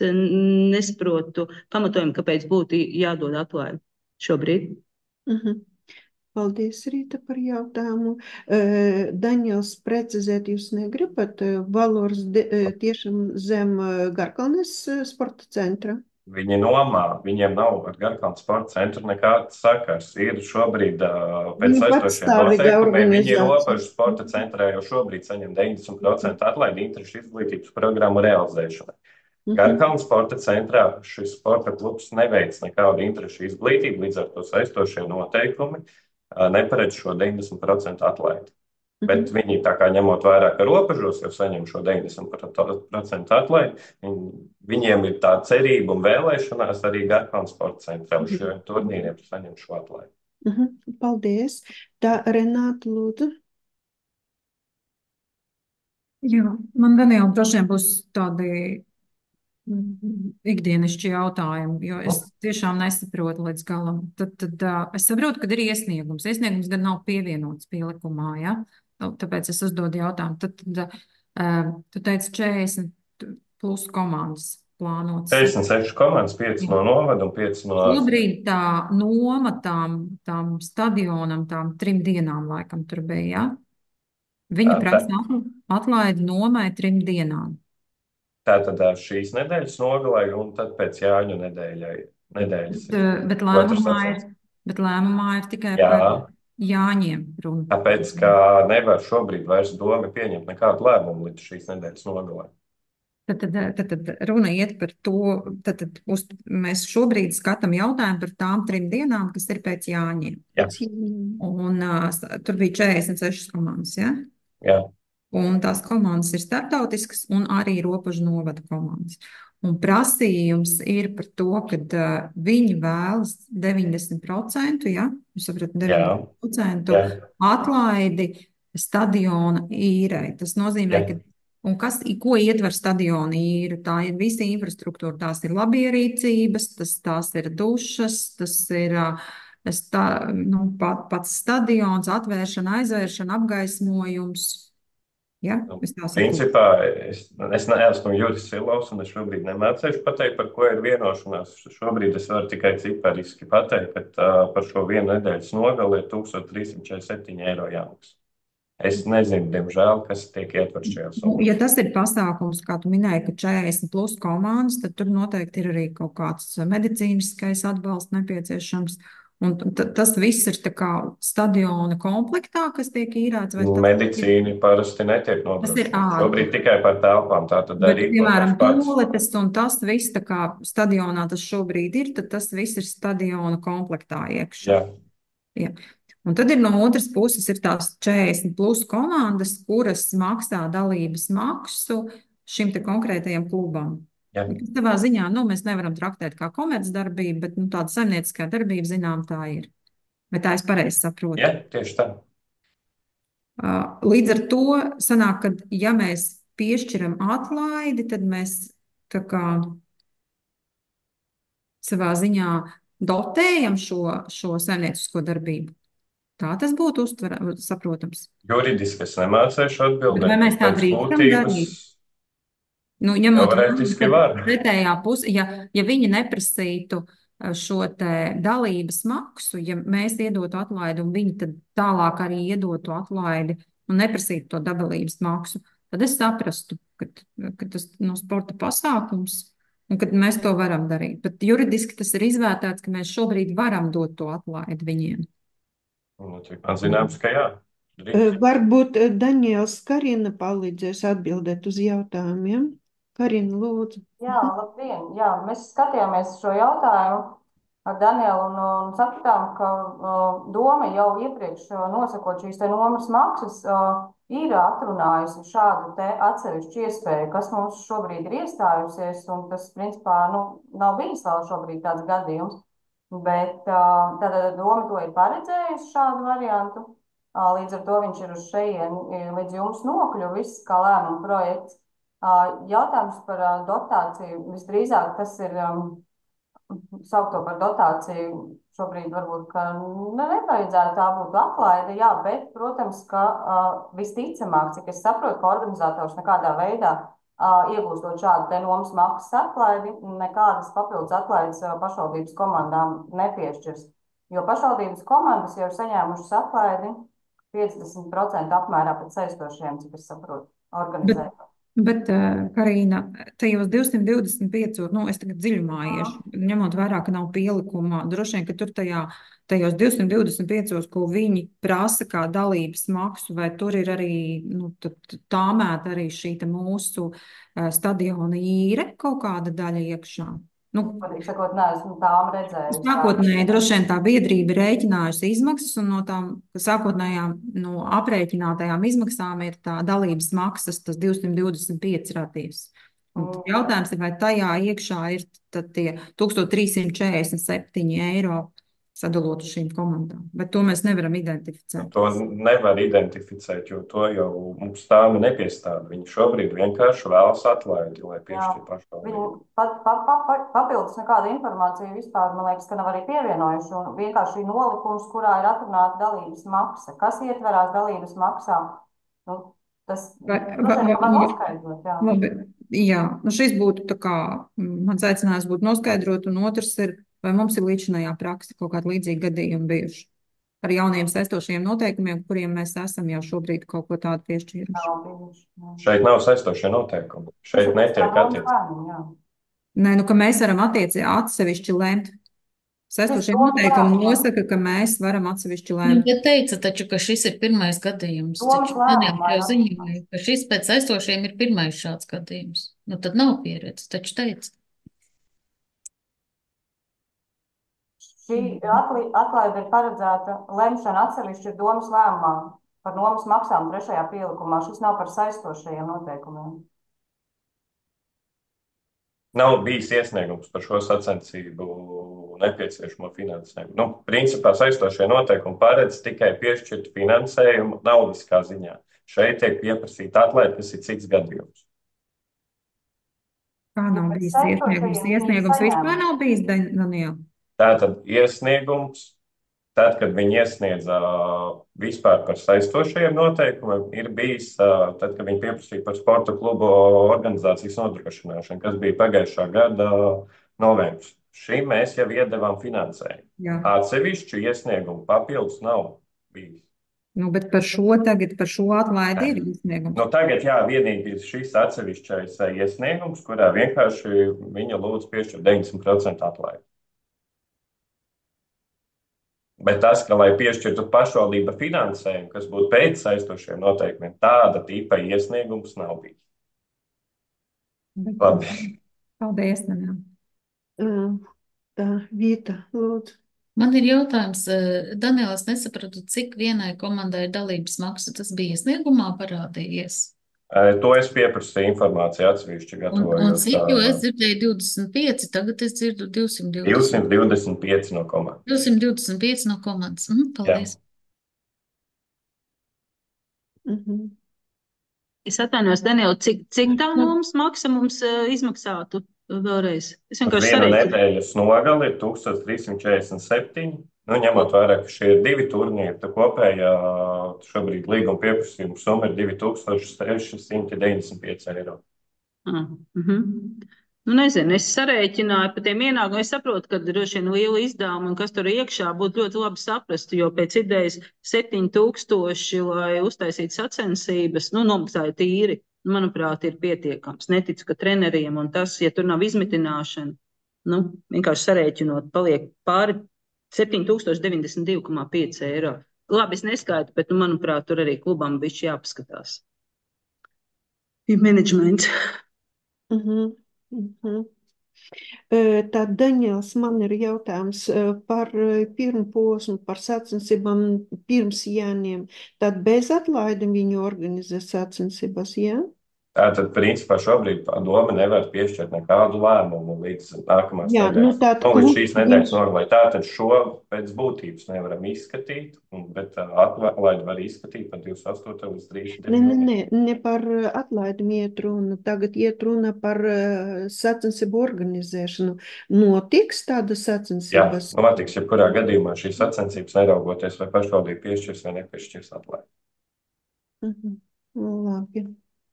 nesaprotu pamatojumu, kāpēc būtu jādod atlaidi šobrīd. Mhm. Paldies, Rīta, par jautājumu. Uh, Daniels, precizēt jūs negribat? Uh, Valors de, uh, tiešām zem uh, Garkalnes uh, sporta centra? Viņi nomā, viņiem nav ar Garkalnu sporta centru nekāds sakars. Ir šobrīd uh, pēc Viņa saistošiem patstāvīga noteikumiem, viņi organizācija. robežu sporta centrā jau šobrīd saņem deviņdesmit procentu atlaidi interešu izglītības programmu realizēšanai. Mhm. Garkalnu sporta centrā šis sporta klubs neveic nekādu interešu izglītību, līdz ar to saistošie noteikumi uh, neparedz šo deviņdesmit procentu atlaidi. Bet Mhm. viņi tā kā ņemot vērā, ka robežos jau saņem šo deviņdesmit procentu atlaidi, viņi, viņiem ir tā cerība un vēlēšanās arī Garkalna sporta centrā uz šiem turnīriem saņemt šo atlaidi. Mhm. Paldies. Tā, Renāta, lūdzu. Jā, man Daniela droši vien būs tādi ikdienišķi jautājumi, jo es tiešām nesaprotu līdz galam. Tad, tad uh, es saprotu, ka ir iesniegums. Iesniegums gan nav pievienots pielikumā, ja? Nu, tāpēc es uzdodu jautājumu. Tad, tad uh, tu teici četrdesmit plus komandas plānotas. četrdesmit seši komandas, pieci no novada un pieci no... Šobrīd tā noma tām, tām stadionam, tām trim dienām laikam tur bija, ja? Viņi Tā, prasa tā. atl- atlaidi nomai trim dienām. Tātad šīs nedēļas nogalē un tad pēc Jāņu nedēļai. Nedēļas Bet, uh, bet, otrs lēmumā ir, sacensības. bet lēmumā ir tikai Jā. par Jāņiem runa. Tāpēc, ka nevar šobrīd vairs doma pieņemt nekādu lēmumu līdz šīs nedēļas nogalē. Tad, tad, tad, tad runa iet par to, tad, tad uz, mēs šobrīd skatām jautājumu par tām trim dienām, kas ir pēc Jāņiem. Jā. Un uh, tur bija četrdesmit sešas komandas, ja? Jā. Un tās komandas ir starptautiskas un arī robežu novada komandas. Un prasījums ir par to, ka uh, viņi vēlas deviņdesmit procentu, ja? Jūs saprotat, deviņdesmit procentu Jā. atlaidi stadiona īrei. Tas nozīmē, Jā. ka un kas, ko ietver stadiona īra? Tā ir visa infrastruktūra, tās ir labierīcības, tas, tās ir dušas, tas ir tas tā, nu, pat, pats stadions, atvēršana, aizvēršana, apgaismojums. Ja? Es tā saprotu. Principā es, es neesmu Juris Silovs un es šobrīd nemācēšu pateikt, par ko ir vienošanās. Šobrīd es varu tikai cipariski pateikt, ka uh, par šo vienu nedēļas nogali ir tūkstoš trīs simti četrdesmit septiņi eiro jāmaksā. Es nezinu, diemžēl, kas tiek ietverts šajā summā. Ja tas ir pasākums, kā tu minēji, ka četrdesmit plus komandas, tad tur noteikti ir arī kaut kāds medicīniskais atbalsts nepieciešams. Un t- tas viss ir tā kā stadiona komplektā, kas tiek īrēts, vai tas ir, Medicīna parasti netiek tas ir nodrošināta. ārpus. Šobrīd tikai par telpām, tātad Bet, arī piemēram, ikotājs pats. toaletes un tas viss, tā kā stadionā tas šobrīd ir, tad tas viss ir stadiona komplektā iekšā. Jā, Jā. Un tad ir no otras puses ir tās četrdesmit plus komandas, kuras maksā dalības maksu šim te konkrētajam klubam. jā, Kas savā ziņā, nu, mēs nevaram traktēt kā komercdarbību, bet, nu, tāda saimnieciskā darbība, zinām, tā ir. Bet tā es pareizi saprotu. jā, tieši tā. Uh, Līdz ar to sanāk, ka ja mēs piešķiram atlaidi, tad mēs tā kā savā ziņā dotējam šo, šo saimniecisko darbību. Tā tas būtu uztver, saprotams. Juridiski es nemācēšu Bet vai atbildēt, mēs tā pēc drīkstam būtības darīt? Nu, ņemot vērā, teorētiski ka var. pretējā puse, ja, ja viņi neprasītu uh, šo te dalības maksu, ja mēs iedotu atlaidi un viņi tad tālāk arī iedotu atlaidi un neprasītu to dalības maksu, tad es saprastu, ka, ka tas no sporta pasākums un kad mēs to varam darīt. Bet juridiski tas ir izvērtēts, ka mēs šobrīd varam dot to atlaidi viņiem. Nu, cik man zināms, ka jā. Eh, Drīkst. Varbūt eh, Daniels Karina palīdzēs atbildēt uz jautājumiem. Karina, lūdzu. Jā, labdien! Jā, mēs skatījāmies šo jautājumu ar Danielu un, un sapratām, ka uh, doma jau iepriekš uh, nosakot šīs te nomas maksas uh, ir atrunājusi šādu te atsevišķu iespēju, kas mums šobrīd ir iestājusies, un tas, principā, nu, nav bijis vēl šobrīd tāds gadījums, bet uh, tātad doma to ir paredzējusi šādu variantu. Uh, līdz ar to viņš ir uz šejieni līdz jums nokļuvis kā lēmuma projekts. Uh, Jautājums par uh, dotāciju. Visdrīzāk tas ir um, saukt to par dotāciju. Šobrīd varbūt, ka ne, nevajadzētu tā būt atlaide, jā, bet, protams, ka uh, visticamāk, cik es saprotu, ka organizators nekādā veidā uh, iegūstot šādu te nomas maksas atlaidi, nekādas papildus atlaides uh, pašvaldības komandām nepiešķirs. Jo pašvaldības komandas jau ir saņēmušas atlaidi piecdesmit procenti apmērā pēc saistošiem, cik es saprotu, Bet, organizētājiem. bet uh, Karīna, tajos divsimt divdesmit pieci, nu, es tagad dziļumā iešu, ņemot vērā, ka nav pielikumā, droši vien, ka tur tajā, tajos divsimt divdesmit pieci, ko viņi prasa kā dalības maksu, vai tur ir arī, nu, t- t- tāmēta arī šī te mūsu uh, stadiona īre kaut kāda daļa iekšā. Nu, Godīgi sakot, neesmu tām redzējusi. sākotnēji droši vien tā biedrība ir rēķinājusi izmaksas, un no tām sākotnējām no aprēķinātajām izmaksām ir tā dalības maksas, tas divsimt divdesmit pieci radījums. Un tad Mm, jautājums ir, vai tajā iekšā ir tad tie tūkstoš trīs simt četrdesmit septiņi eiro sadalot uz šīm komandām. Bet to mēs nevaram Nu, identificēt. to nevar identificēt, jo to jau mums stāvi nepiestāda. Viņi šobrīd vienkārši vēlas atlaidi, lai Jā, piešķir viņi pašvaldību. pat, pa, pa, pa, papildus nekādu informāciju vispār, man liekas, ka nav arī pievienojuši. Un vienkārši nolikums, kurā ir atrunāta dalības maksa. Kas ietverās dalības maksā? Nu, tas Vai, droši vai, vien vai, var vai, noskaidrot, jā. labi, jā, nu šis būtu tā kā, mm, mans aicinājums būtu noskaidrot, un otrs ir, vai mums ir līdzinājā praksa kaut kāda līdzīga gadījuma bijuši ar jauniem saistošiem noteikumiem, kuriem mēs esam jau šobrīd kaut ko tādu piešķīruši. Nav bijuši, jā. Šeit nav saistošie noteikumi. Tas Šeit ir tas, kā netiek nomas attiecināts. lēmumi, jā. Nē, nu, ka mēs varam attieci atsevišķi lemt. Šis Saistošie domas noteikumi lēmums, nosaka, ka mēs varam atsevišķi Nu, lemt. bet teica taču, ka šis ir pirmais gadījums. domas Taču Daniela lēmumā jau ir ziņoja, atrunāts. ka šis pēc aizstošiem ir pirmais šāds gadījums. Nu, tad nav pieredze, taču teica. Šī atli- atlaide ir paredzēta lemšana atsevišķi domas lēmumā par nomas maksām trešajā pielikumā. Šis nav par saistošajiem noteikumiem. Nav bijis iesniegums par šo sacensību nepieciešamo finansējumu. Nu, principā saistošie noteikumi paredz tikai piešķirt finansējumu naudiskā ziņā. Šeit tiek pieprasīta atlaide, kas ir cits gadījums. Kā Jo nav pēc bijis iesniegums? saistošajiem viņi ir Iesniegums vispār saņēmuši. nav bijis, Dan- Daniela. Tātad iesniegums, tad, kad viņi iesniedza ā, vispār par saistošajiem noteikumiem, ir bijis, ā, tad, kad viņi pieprasīja par sporta klubu organizācijas nodrošināšanu, kas bija pagājušā gada novembris. Šim mēs jau iedevām finansējumu. Jā. Atsevišķu iesniegumu papildus nav bijis. Nu, bet par šo tagad, par šo atlaidi ir iesniegums. Nu, tagad, jā, vienīgi ir šis atsevišķais ā, iesniegums, kurā vienkārši viņa lūdz piešķirt deviņdesmit procentu atlaidi. Bet tas, ka, lai piešķirtu pašvaldība finansējumu, kas būtu pēc saistošiem noteikumiem, tāda tipa iesniegums nav bijis. Labi. Paldies, Daniel. Tā, Vīta, lūdzu. Man ir jautājums, eh, Daniel, es nesapratu, cik vienai komandai ir dalības maksa. Tas bija iesniegumā parādījies. E, To es pieprasīju informāciju atsevišķi Un, un gatavojot cik, jo es ā, dzirdēju divdesmit pieci, tagad es dzirdu divsimt divdesmit. divsimt divdesmit pieci no komandas. divsimt divdesmit pieci no komandas. Mhm, Jā. paldies. Mhm. Es atvainojos, Daniela, cik, cik tā nomas maksa mums uh, izmaksātu vēlreiz? Es Uz vienkārši vienu sarēķinu. nedēļas nogali ir tūkstoš trīs simt četrdesmit septiņi. Nu, ņemot vērā, ka šie ir divi turnīri, tad kopējā šobrīd līguma pieprasījuma summa ir divi tūkstoši seši simti deviņdesmit pieci eiro. Ah, mhm. Nu, nezinu, es sarēķināju par tiem ienākumiem. Es saprotu, ka droši vien liela izdevuma un kas tur iekšā būtu ļoti labi saprast, jo pēc idejas septiņi tūkstoši, lai uztaisītu sacensības, nu, nomaksāja tīri, manuprāt, ir pietiekams. Neticu, ka treneriem un tas, ja tur nav izmitināšana, nu, vienkārši sarēķinot, paliek pāri septiņi tūkstoši deviņdesmit divi komats pieci eiro. Labi, es neskaitu, bet, nu, manuprāt, tur arī klubam bišķi jāpaskatās. Ir menedžments. Mhm. Mhm. E, Tā, Daniels, man ir jautājums e, par e, pirmu posmu, par sacensībām pirms jāniem. Tad bez atlaiduma viņi organizē sacensības, jā? Tātad, principā, šobrīd doma nevar piešķirt nekādu lēmumu līdz nākamās Jā, nu nedēļas. tātad Nu, līdz klubs šīs nedēļas viņš- nogalē. Tātad šo pēc būtības nevaram izskatīt, un- bet ā, atlaidi var izskatīt par divdesmit astoto līdz trīsdesmit Nē, nē, devīto. nē, ne par e, atlaidumu iet runa. Tagad iet runa par e, sacensību organizēšanu. Notiks tāda Jā, sacensības? notiks, jebkurā gadījumā šīs sacensības neraugoties, vai pašvaldība piešķirs vai nepiešķirs atlaidi. Mhm. Labi.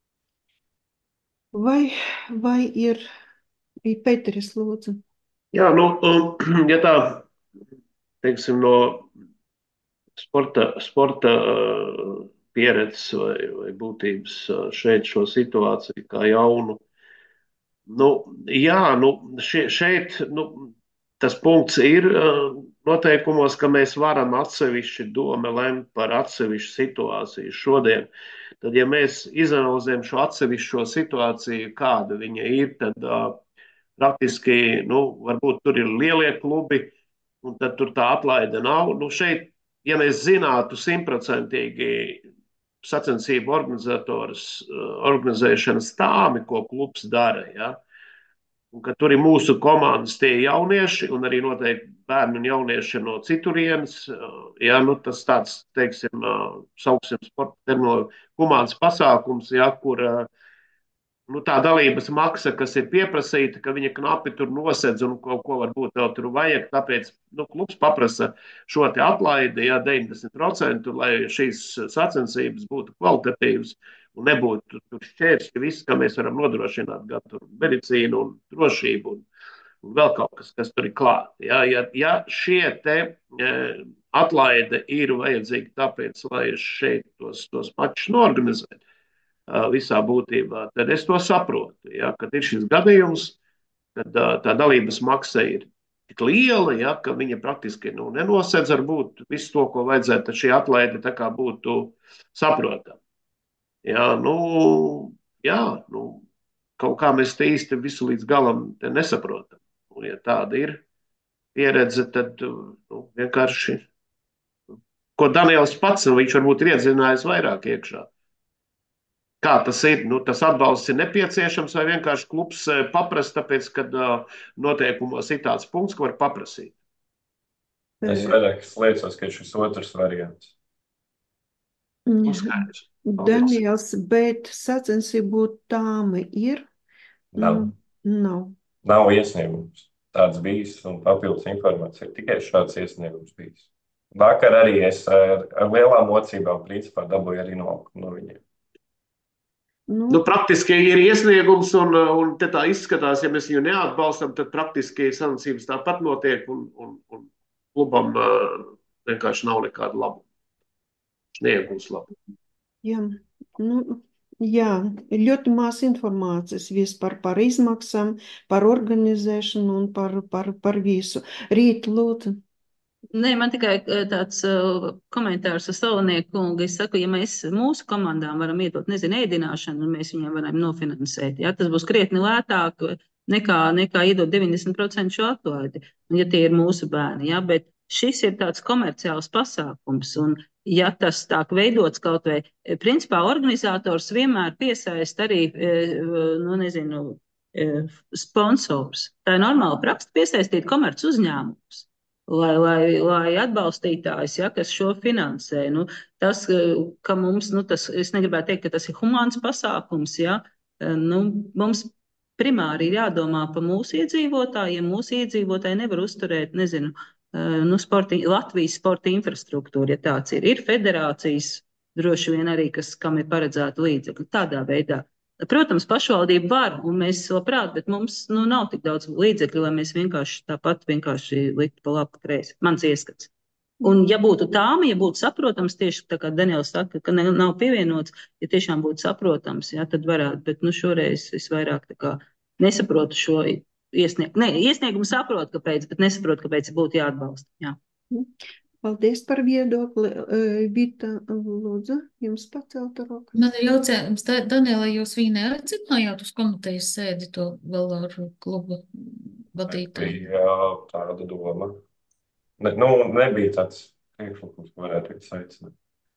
Vai, vai ir, ir Pēteris, lūdzu? Jā, nu, um, ja tā, teiksim, no sporta, sporta uh, pieredzes vai, vai būtības uh, šeit šo situāciju kā jaunu, nu, jā, nu, šie, šeit, nu, tas punkts ir uh, noteikumos, ka mēs varam atsevišķi doma lemt par atsevišķu situāciju šodien. Tad, ja mēs izanalizējam šo atsevišķo situāciju, kāda viņa ir, tad uh, praktiski, nu, varbūt tur ir lielie klubi, un tad tur tā atlaide nav. Nu, šeit, ja mēs zinātu simtprocentīgi sacensību organizatoras uh, organizēšanas tāmi, ko klubs dara, ja, un ka tur ir mūsu komandas tie jaunieši, un arī noteikti bērni un jaunieši no citurienes. uh, Ja, nu, tas tāds, teiksim, uh, sauksim sporta terminoloģiju, humāns pasākums, ja, kur uh, nu, tā dalības maksa, kas ir pieprasīta, ka viņa knapi tur nosedz un kaut ko varbūt vēl tur vajag. Tāpēc nu, klubs paprasa šo te atlaidi, ja deviņdesmit procenti, lai šīs sacensības būtu kvalitatīvas un nebūtu tur šķēršļi, viss, kā mēs varam nodrošināt, gan tur medicīnu un drošību un, un vēl kaut kas, kas tur ir klāt. Ja, ja, ja šie te e, atlaide ir vajadzīgi tāpēc, lai šeit tos, tos mačus norganizētu, visā būtībā, tad es to saprotu. Ja, kad ir šis gadījums, kad tā dalības maksa ir tik liela, ja, ka viņa praktiski nu, nenosedz varbūt visu to, ko vajadzētu, tad šī atlaide tā kā būtu saprotama. Ja, nu, jā, nu, kaut kā mēs te īsti visu līdz galam te nesaprotam. Un, ja tāda ir pieredze, tad nu, vienkārši, ko Daniels pats, viņš varbūt ir iedzinājis vairāk iekšā. Kā tas ir? Nu, tas atbalsts ir nepieciešams vai vienkārši klubs paprasa, tāpēc, ka uh, noteikumos ir tāds punkts, ko var paprasīt? Es vairāk liecos, ka ir šis otrs variants. Nu, skaidrs. Paldies. Daniels, bet sacensību tāma ir? Nav. Nu, nav. Nav iesniegums. Tāds bijis un papildus informācija. Tikai šāds iesniegums bijis. Vakar arī es ar, ar lielām mocībām principā dabūju arī no, no viņiem. Nu, Nu, praktiski ir iesniegums, un, un te tā izskatās, ja mēs viņu neatbalstam, tad praktiski sacensības tāpat notiek, un, un, un klubam uh, vienkārši nav nekāda labuma. Neiegūs labu. jā, nu, jā, ir ļoti maz informācijas vispār par izmaksām, par organizēšanu un par, par, par visu. Rīt, lūdzu. Nē, man tikai eh, tāds uh, komentārs ar Salonieku kungu. Es saku, ja mēs mūsu komandām varam iedot, nezinu, ēdināšanu, un mēs viņiem varam nofinansēt, ja, tas būs krietni lētāk nekā, nekā iedot deviņdesmit procentu šo atlaidi, ja tie ir mūsu bērni. Ja, bet šis ir tāds komerciāls pasākums, un ja tas tā veidots kaut vai, eh, principā organizators vienmēr piesaist arī, eh, nu, nezinu, eh, sponsors. Tā ir normāla praksa piesaistīt komerc uzņēmumus. Lai, lai, lai atbalstītājs, ja, kas šo finansē, nu, tas, eh, ka mums, nu, tas, es negribētu teikt, ka tas ir humāns pasākums, ja, eh, nu, mums primāri ir jādomā par mūsu iedzīvotājiem. Mūsu iedzīvotāji nevar uzturēt, nezinu, eh, nu, sporti, Latvijas sporta infrastruktūru, ja tāds ir. Ir federācijas, droši vien arī, kas, kam ir paredzēta līdzekļi tādā veidā. Protams, pašvaldība var, un mēs labprāt, bet mums nu, nav tik daudz līdzekļu, lai mēs vienkārši tāpat vienkārši liktu pa labu kreisi. Mans ieskats. Un, ja būtu tāma, ja būtu saprotams, tieši tā kā Daniels saka, ka ne, nav pievienots, ja tiešām būtu saprotams, jā, tad varētu, bet nu, šoreiz es vairāk tā kā nesaprotu šo iesniegumu. Nē, iesniegumu saprotu, kāpēc, bet nesaprotu, kāpēc būtu jāatbalsta. Jā. Paldies par viedokli. Vita, lūdzu, jums pacelta roka. Man ir jautājums, Daniela, jūs viņu neaicinājāt uz komitejas sēdi to Valoru klubu vadītāju? Bija tāda doma. Ne, nu, nebija tāds priekšlikums, ka varētu tikt aicināt.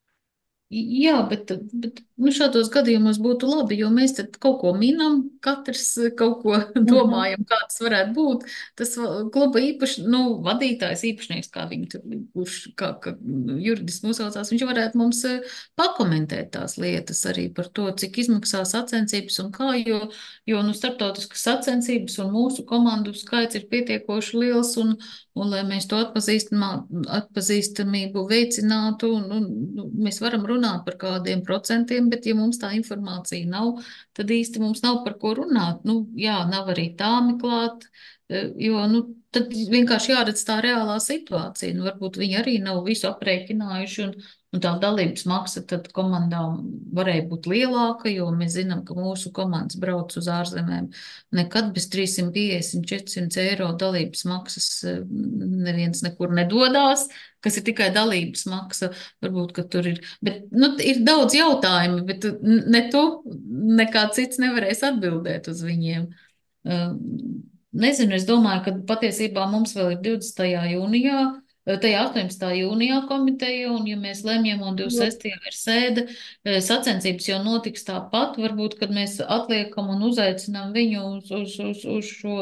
Jā, bet, bet nu, šādos gadījumos būtu labi, jo mēs tad kaut ko minam, katrs kaut ko domājam, kā tas varētu būt. Tas kluba īpaši, nu, vadītājs, īpašnieks, kā viņi tur, kurš, kā, kā juridiski nosaucās, viņš varētu mums pakomentēt tās lietas arī par to, cik izmaksā sacensības un kā, jo, jo nu, starptautiskas sacensības un mūsu komandu skaits ir pietiekoši liels un, un lai mēs to atpazīstamību veicinātu, un, un mēs varam runāt par kādiem procentiem, bet ja mums tā informācija nav, tad īsti mums nav par ko runāt. Nu, jā, nav arī tāmi klāt, jo, nu, tad vienkārši jāredz tā reālā situācija. Nu, varbūt viņi arī nav visu aprēķinājuši, un, un tā dalības maksa tad komandām varēja būt lielāka, jo mēs zinām, ka mūsu komandas brauc uz ārzemēm nekad bez trīssimt piecdesmit četrsimt eiro dalības maksas neviens nekur nedodās, kas ir tikai dalības maksa, varbūt, ka tur ir, bet, nu, ir daudz jautājumu, bet ne tu, nekā cits nevarēs atbildēt uz viņiem. Uh, nezinu, es domāju, ka patiesībā mums vēl ir divdesmitajā jūnijā, tajā astoņpadsmitajā jūnijā komiteja, un ja mēs lemjam un divdesmit sestajā ir sēde, sacensības jau notiks tāpat, varbūt, kad mēs atliekam un uzaicinām viņu uz, uz, uz, uz šo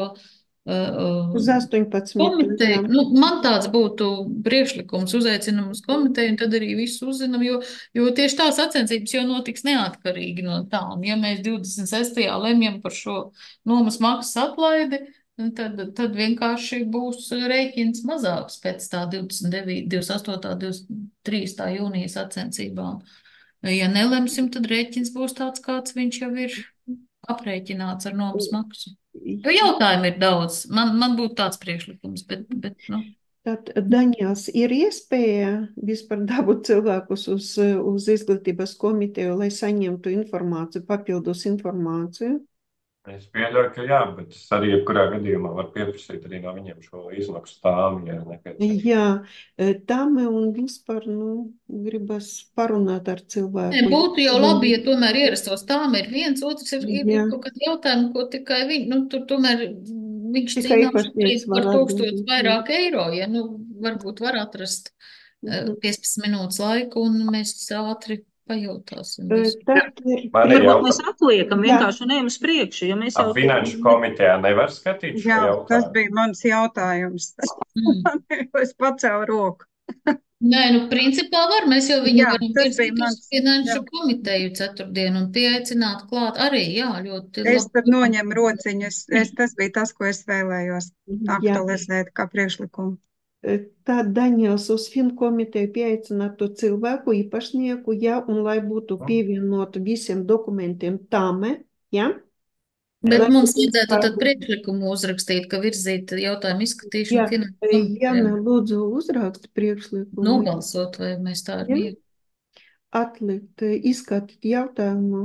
Uz astoņpadsmit. komiteju. Nu, man tāds būtu priekšlikums, uzaicinam uz komiteju, un tad arī visu uzzinam, jo, jo tieši tā sacensības jau notiks neatkarīgi no tā. Un ja mēs divdesmit sestajā lemjam par šo nomas maksas atlaidi, tad, tad vienkārši būs rēķins mazāks pēc tā divdesmit devītā, divdesmit astotā, divdesmit trīsā jūnija sacensībām. Ja nelemsim, tad rēķins būs tāds, kāds viņš jau ir aprēķināts ar nomas maksu. Jo jautājumi ir daudz. Man, man būtu tāds priekšlikums, bet, bet nu. Tad, Daniels, ir iespēja vispār dabūt cilvēkus uz, uz izglītības komiteju, lai saņemtu informāciju, papildus informāciju? Es pieļauju, ka jā, bet es arī jebkurā gadījumā varu pieprasīt arī no viņiem šo izmaksu tāmi, ja nepieciešams. Jā, tāmi un vispār, nu, gribas parunāt ar cilvēku. Nē, būtu jau labi, ja tomēr ierastos tāmi ir viens, otrs ir, ir, ir kaut kādi jautājumi, ko tikai viņi, nu, tur tomēr viņš cīnās par tūkstotis vairāk eiro, ja, nu, varbūt var atrast piecpadsmit minūtes laiku un mēs ātri pajautāsim. Varbūt mēs atliekam vienkārši un ejam uz priekšu, jo mēs jau... Finanšu komitejā nevar skatīt šo Jā, jautājumu? tas bija mans jautājums. Mm. Es pacēlu roku. Nē, nu, principā var, mēs jau viņu Jā, varam tas virzīt bija uz mans- finanšu jā. komiteju ceturtdienu un pieaicināt klāt arī, jā, ļoti Es labi. tad noņemu rociņu. Es, es, tas bija tas, ko es vēlējos aktualizēt kā priekšlikumu. Tad Daniels uz finkomiteju pieaicināt to cilvēku, īpašnieku, jā, un lai būtu pievienot visiem dokumentiem tāme, jā? Bet Lai mums būtu vajadzētu tad varbūt- priekšlikumu uzrakstīt, ka virzīt jautājumu izskatīšanu Jā, finanšu komitejā. Jāna, lūdzu uzrakst priekšlikumu. Nobalsot, vai mēs tā ar Jā. mieru. Atlikt, izskatīt jautājumu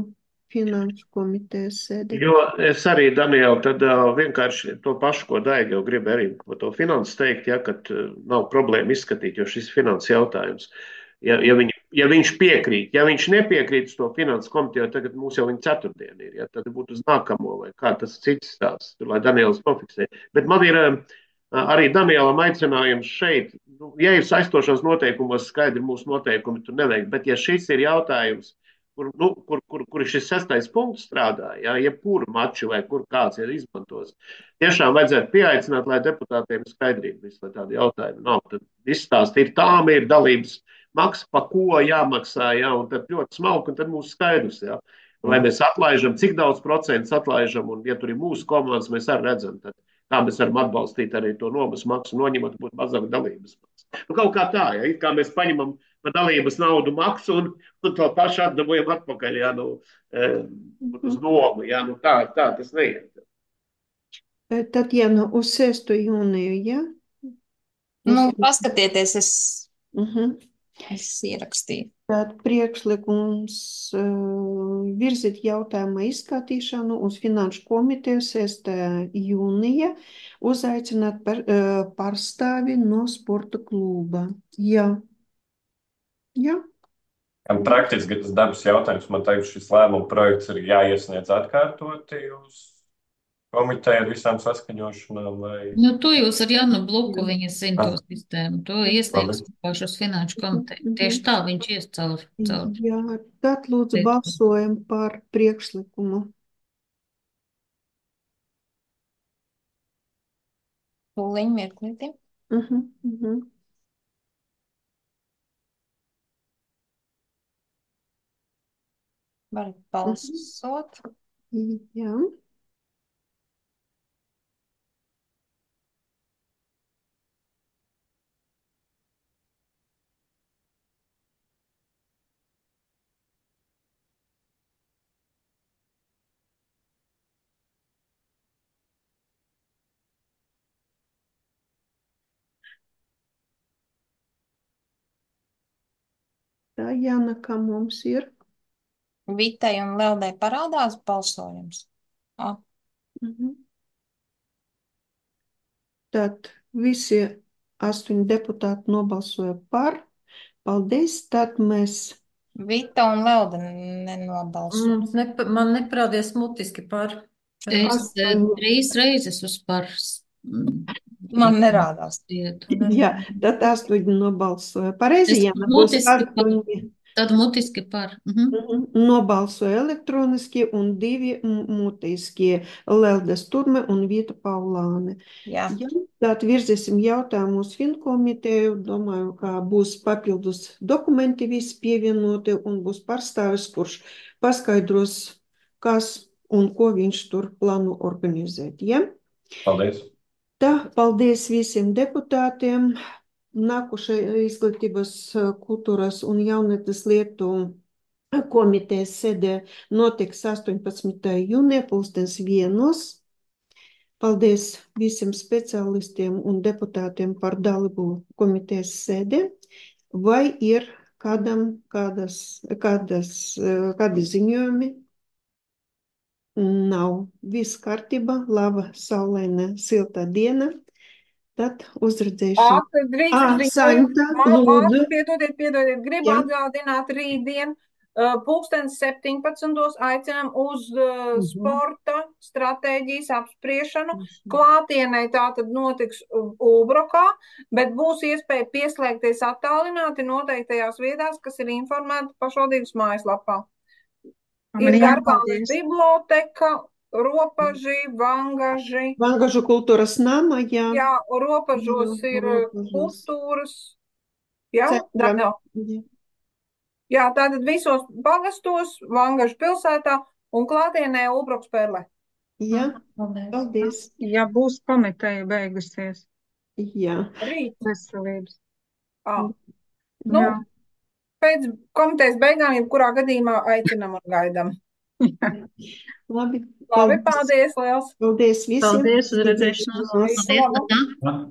finanšu komitejas sēdi. Jo es arī, Daniela, tad uh, vienkārši to pašu, ko Daiga jau grib arī par to finanses teikt, ja, kad uh, nav problēma izskatīt, jo šis finanses jautājums, ja, ja, viņ, ja viņš piekrīt, ja viņš nepiekrīt uz to finanses komiteju, tagad mums jau viņa ceturtdiena ir, ja, tad būtu uz nākamo vai kā tas cits stāsts, tur, lai Danielas nofiksē. Bet man ir uh, arī Danielam aicinājums šeit, nu, ja ir saistošos noteikumos, skaidri mūsu noteikumi tur nevajag, bet ja šis ir jautājums, kur, nu, kur, kur, kur šis sestais punkts strādā, ja, jebkuru maču vai kur kāds ir izmantos. Tiešām vajadzētu pieaicināt, lai deputātiem ir skaidrība, visu, lai tādi jautājumi nav. Tad izstāstīt, tām ir dalības maksa, pa ko jāmaksā, ja, un tad ļoti smalki, un tad mūsu skaidrs, ja. Vai mēs atlaižam, cik daudz procentus atlaižam, un ja tur ir mūsu komandas, mēs arī redzam, tad kā mēs varam atbalstīt arī to nomas maksu, noņemot, būtu mazāk dalības maksu. Nu, kaut kā tā, ja, it kā mēs paņemam par dalības naudu maksu un, un to pašu atdabujam atpakaļ, ja, nu, uz nomu, ja, nu, tā, tā tas neiet. Tatjana, uz sesto jūniju, ja? Nu, paskatieties, es, uh-huh. es ierakstīju. Tad priekšlikums uh, virzīt jautājumu izskatīšanu uz finanšu komiteju sestā jūnija, uzaicināt par, uh, pārstāvi no sporta kluba. Jā. Jā. Un praktiski tas dabas jautājums, man teikt, šis lēmuma projekts ir jāiesniedz atkārtoti uz komiteju ar visām saskaņošanām vai... Nu, to jūs ar Janu Bluku viņa zina to sistēmu. To iesniegs paši uz finanšu komiteju. Tieši tā viņš ies caur. caur. Jā, tad lūdzu balsojam par priekšlikumu. Tūliņ mirklīti. Uh-huh, uh-huh. Varat balsot. Jā. Tā, Jāna, kā mums ir? Vitai un Leldai parādās balsojums. Ah. Mhm. Tad visi astoņi deputāti nobalsoja par. Paldies, tad mēs... Vita un Lelda nenobalsoja. Mums ne, man neparādies mutiski par. Es trīs reizes uz par. Man nerādās. Jā, tad astoņi nobalsoja. Pareizi, Jāna, būs astoņi. Tad mutiski par. Mhm. Nobalsoja elektroniski un divi mutiski. Lelda Sturme un Vita Paulāne. Jā. Jā, tad virzīsim jautājumu uz Finkomiteju. Domāju, ka būs papildus dokumenti visi pievienoti un būs pārstāvis, kurš paskaidros, kas un ko viņš tur plāno organizēt. Ja? Paldies. Tā, paldies visiem deputātiem. Nākošais izglītības, kultūras un jaunatnes lietu komitejas sēdē notiks astoņpadsmitajā jūnijā pulkstens vienos. Paldies visiem speciālistiem un deputātiem par dalību komitejas sēdē. Vai ir kādam kādas, kādas, kādi ziņojumi? Nav. Viss kārtībā, laba, saulaina, silta diena. Tad uzredzēšana. Ak, drīkst, Ā, drīkst, Saņta, man, lūdzu. piedodiet, piedodiet, gribu Jā. atgādināt rītdien, uh, pulkstens septiņpadsmitos aicinām uz uh, sporta stratēģijas apspriešanu. Klātienē tā tad notiks Ulbrokā, bet būs iespēja pieslēgties attālināti noteiktajās vietās, kas ir informēta pašvaldības mājaslapā. Ir Gargāles biblioteka, Ropaži, Vangaži. Vangažu kultūras nama, jā. Jā, Ropažos Jā, ir Ropažos. kultūras. Jā, Centra. tā, jā. Jā, tātad visos pagastos, Vangažu pilsētā un klātienē Ulbroks Perle. Jā, paldies. Ja būs komiteja beigusies. Jā. Rīt. Veselības. Ā. Nu, Jā. pēc komitejas beigām, jebkurā gadījumā aicinam un gaidam. Labi. Labi, paldies liels. Paldies visiem. Paldies, uz redzēšanos. Visu labu.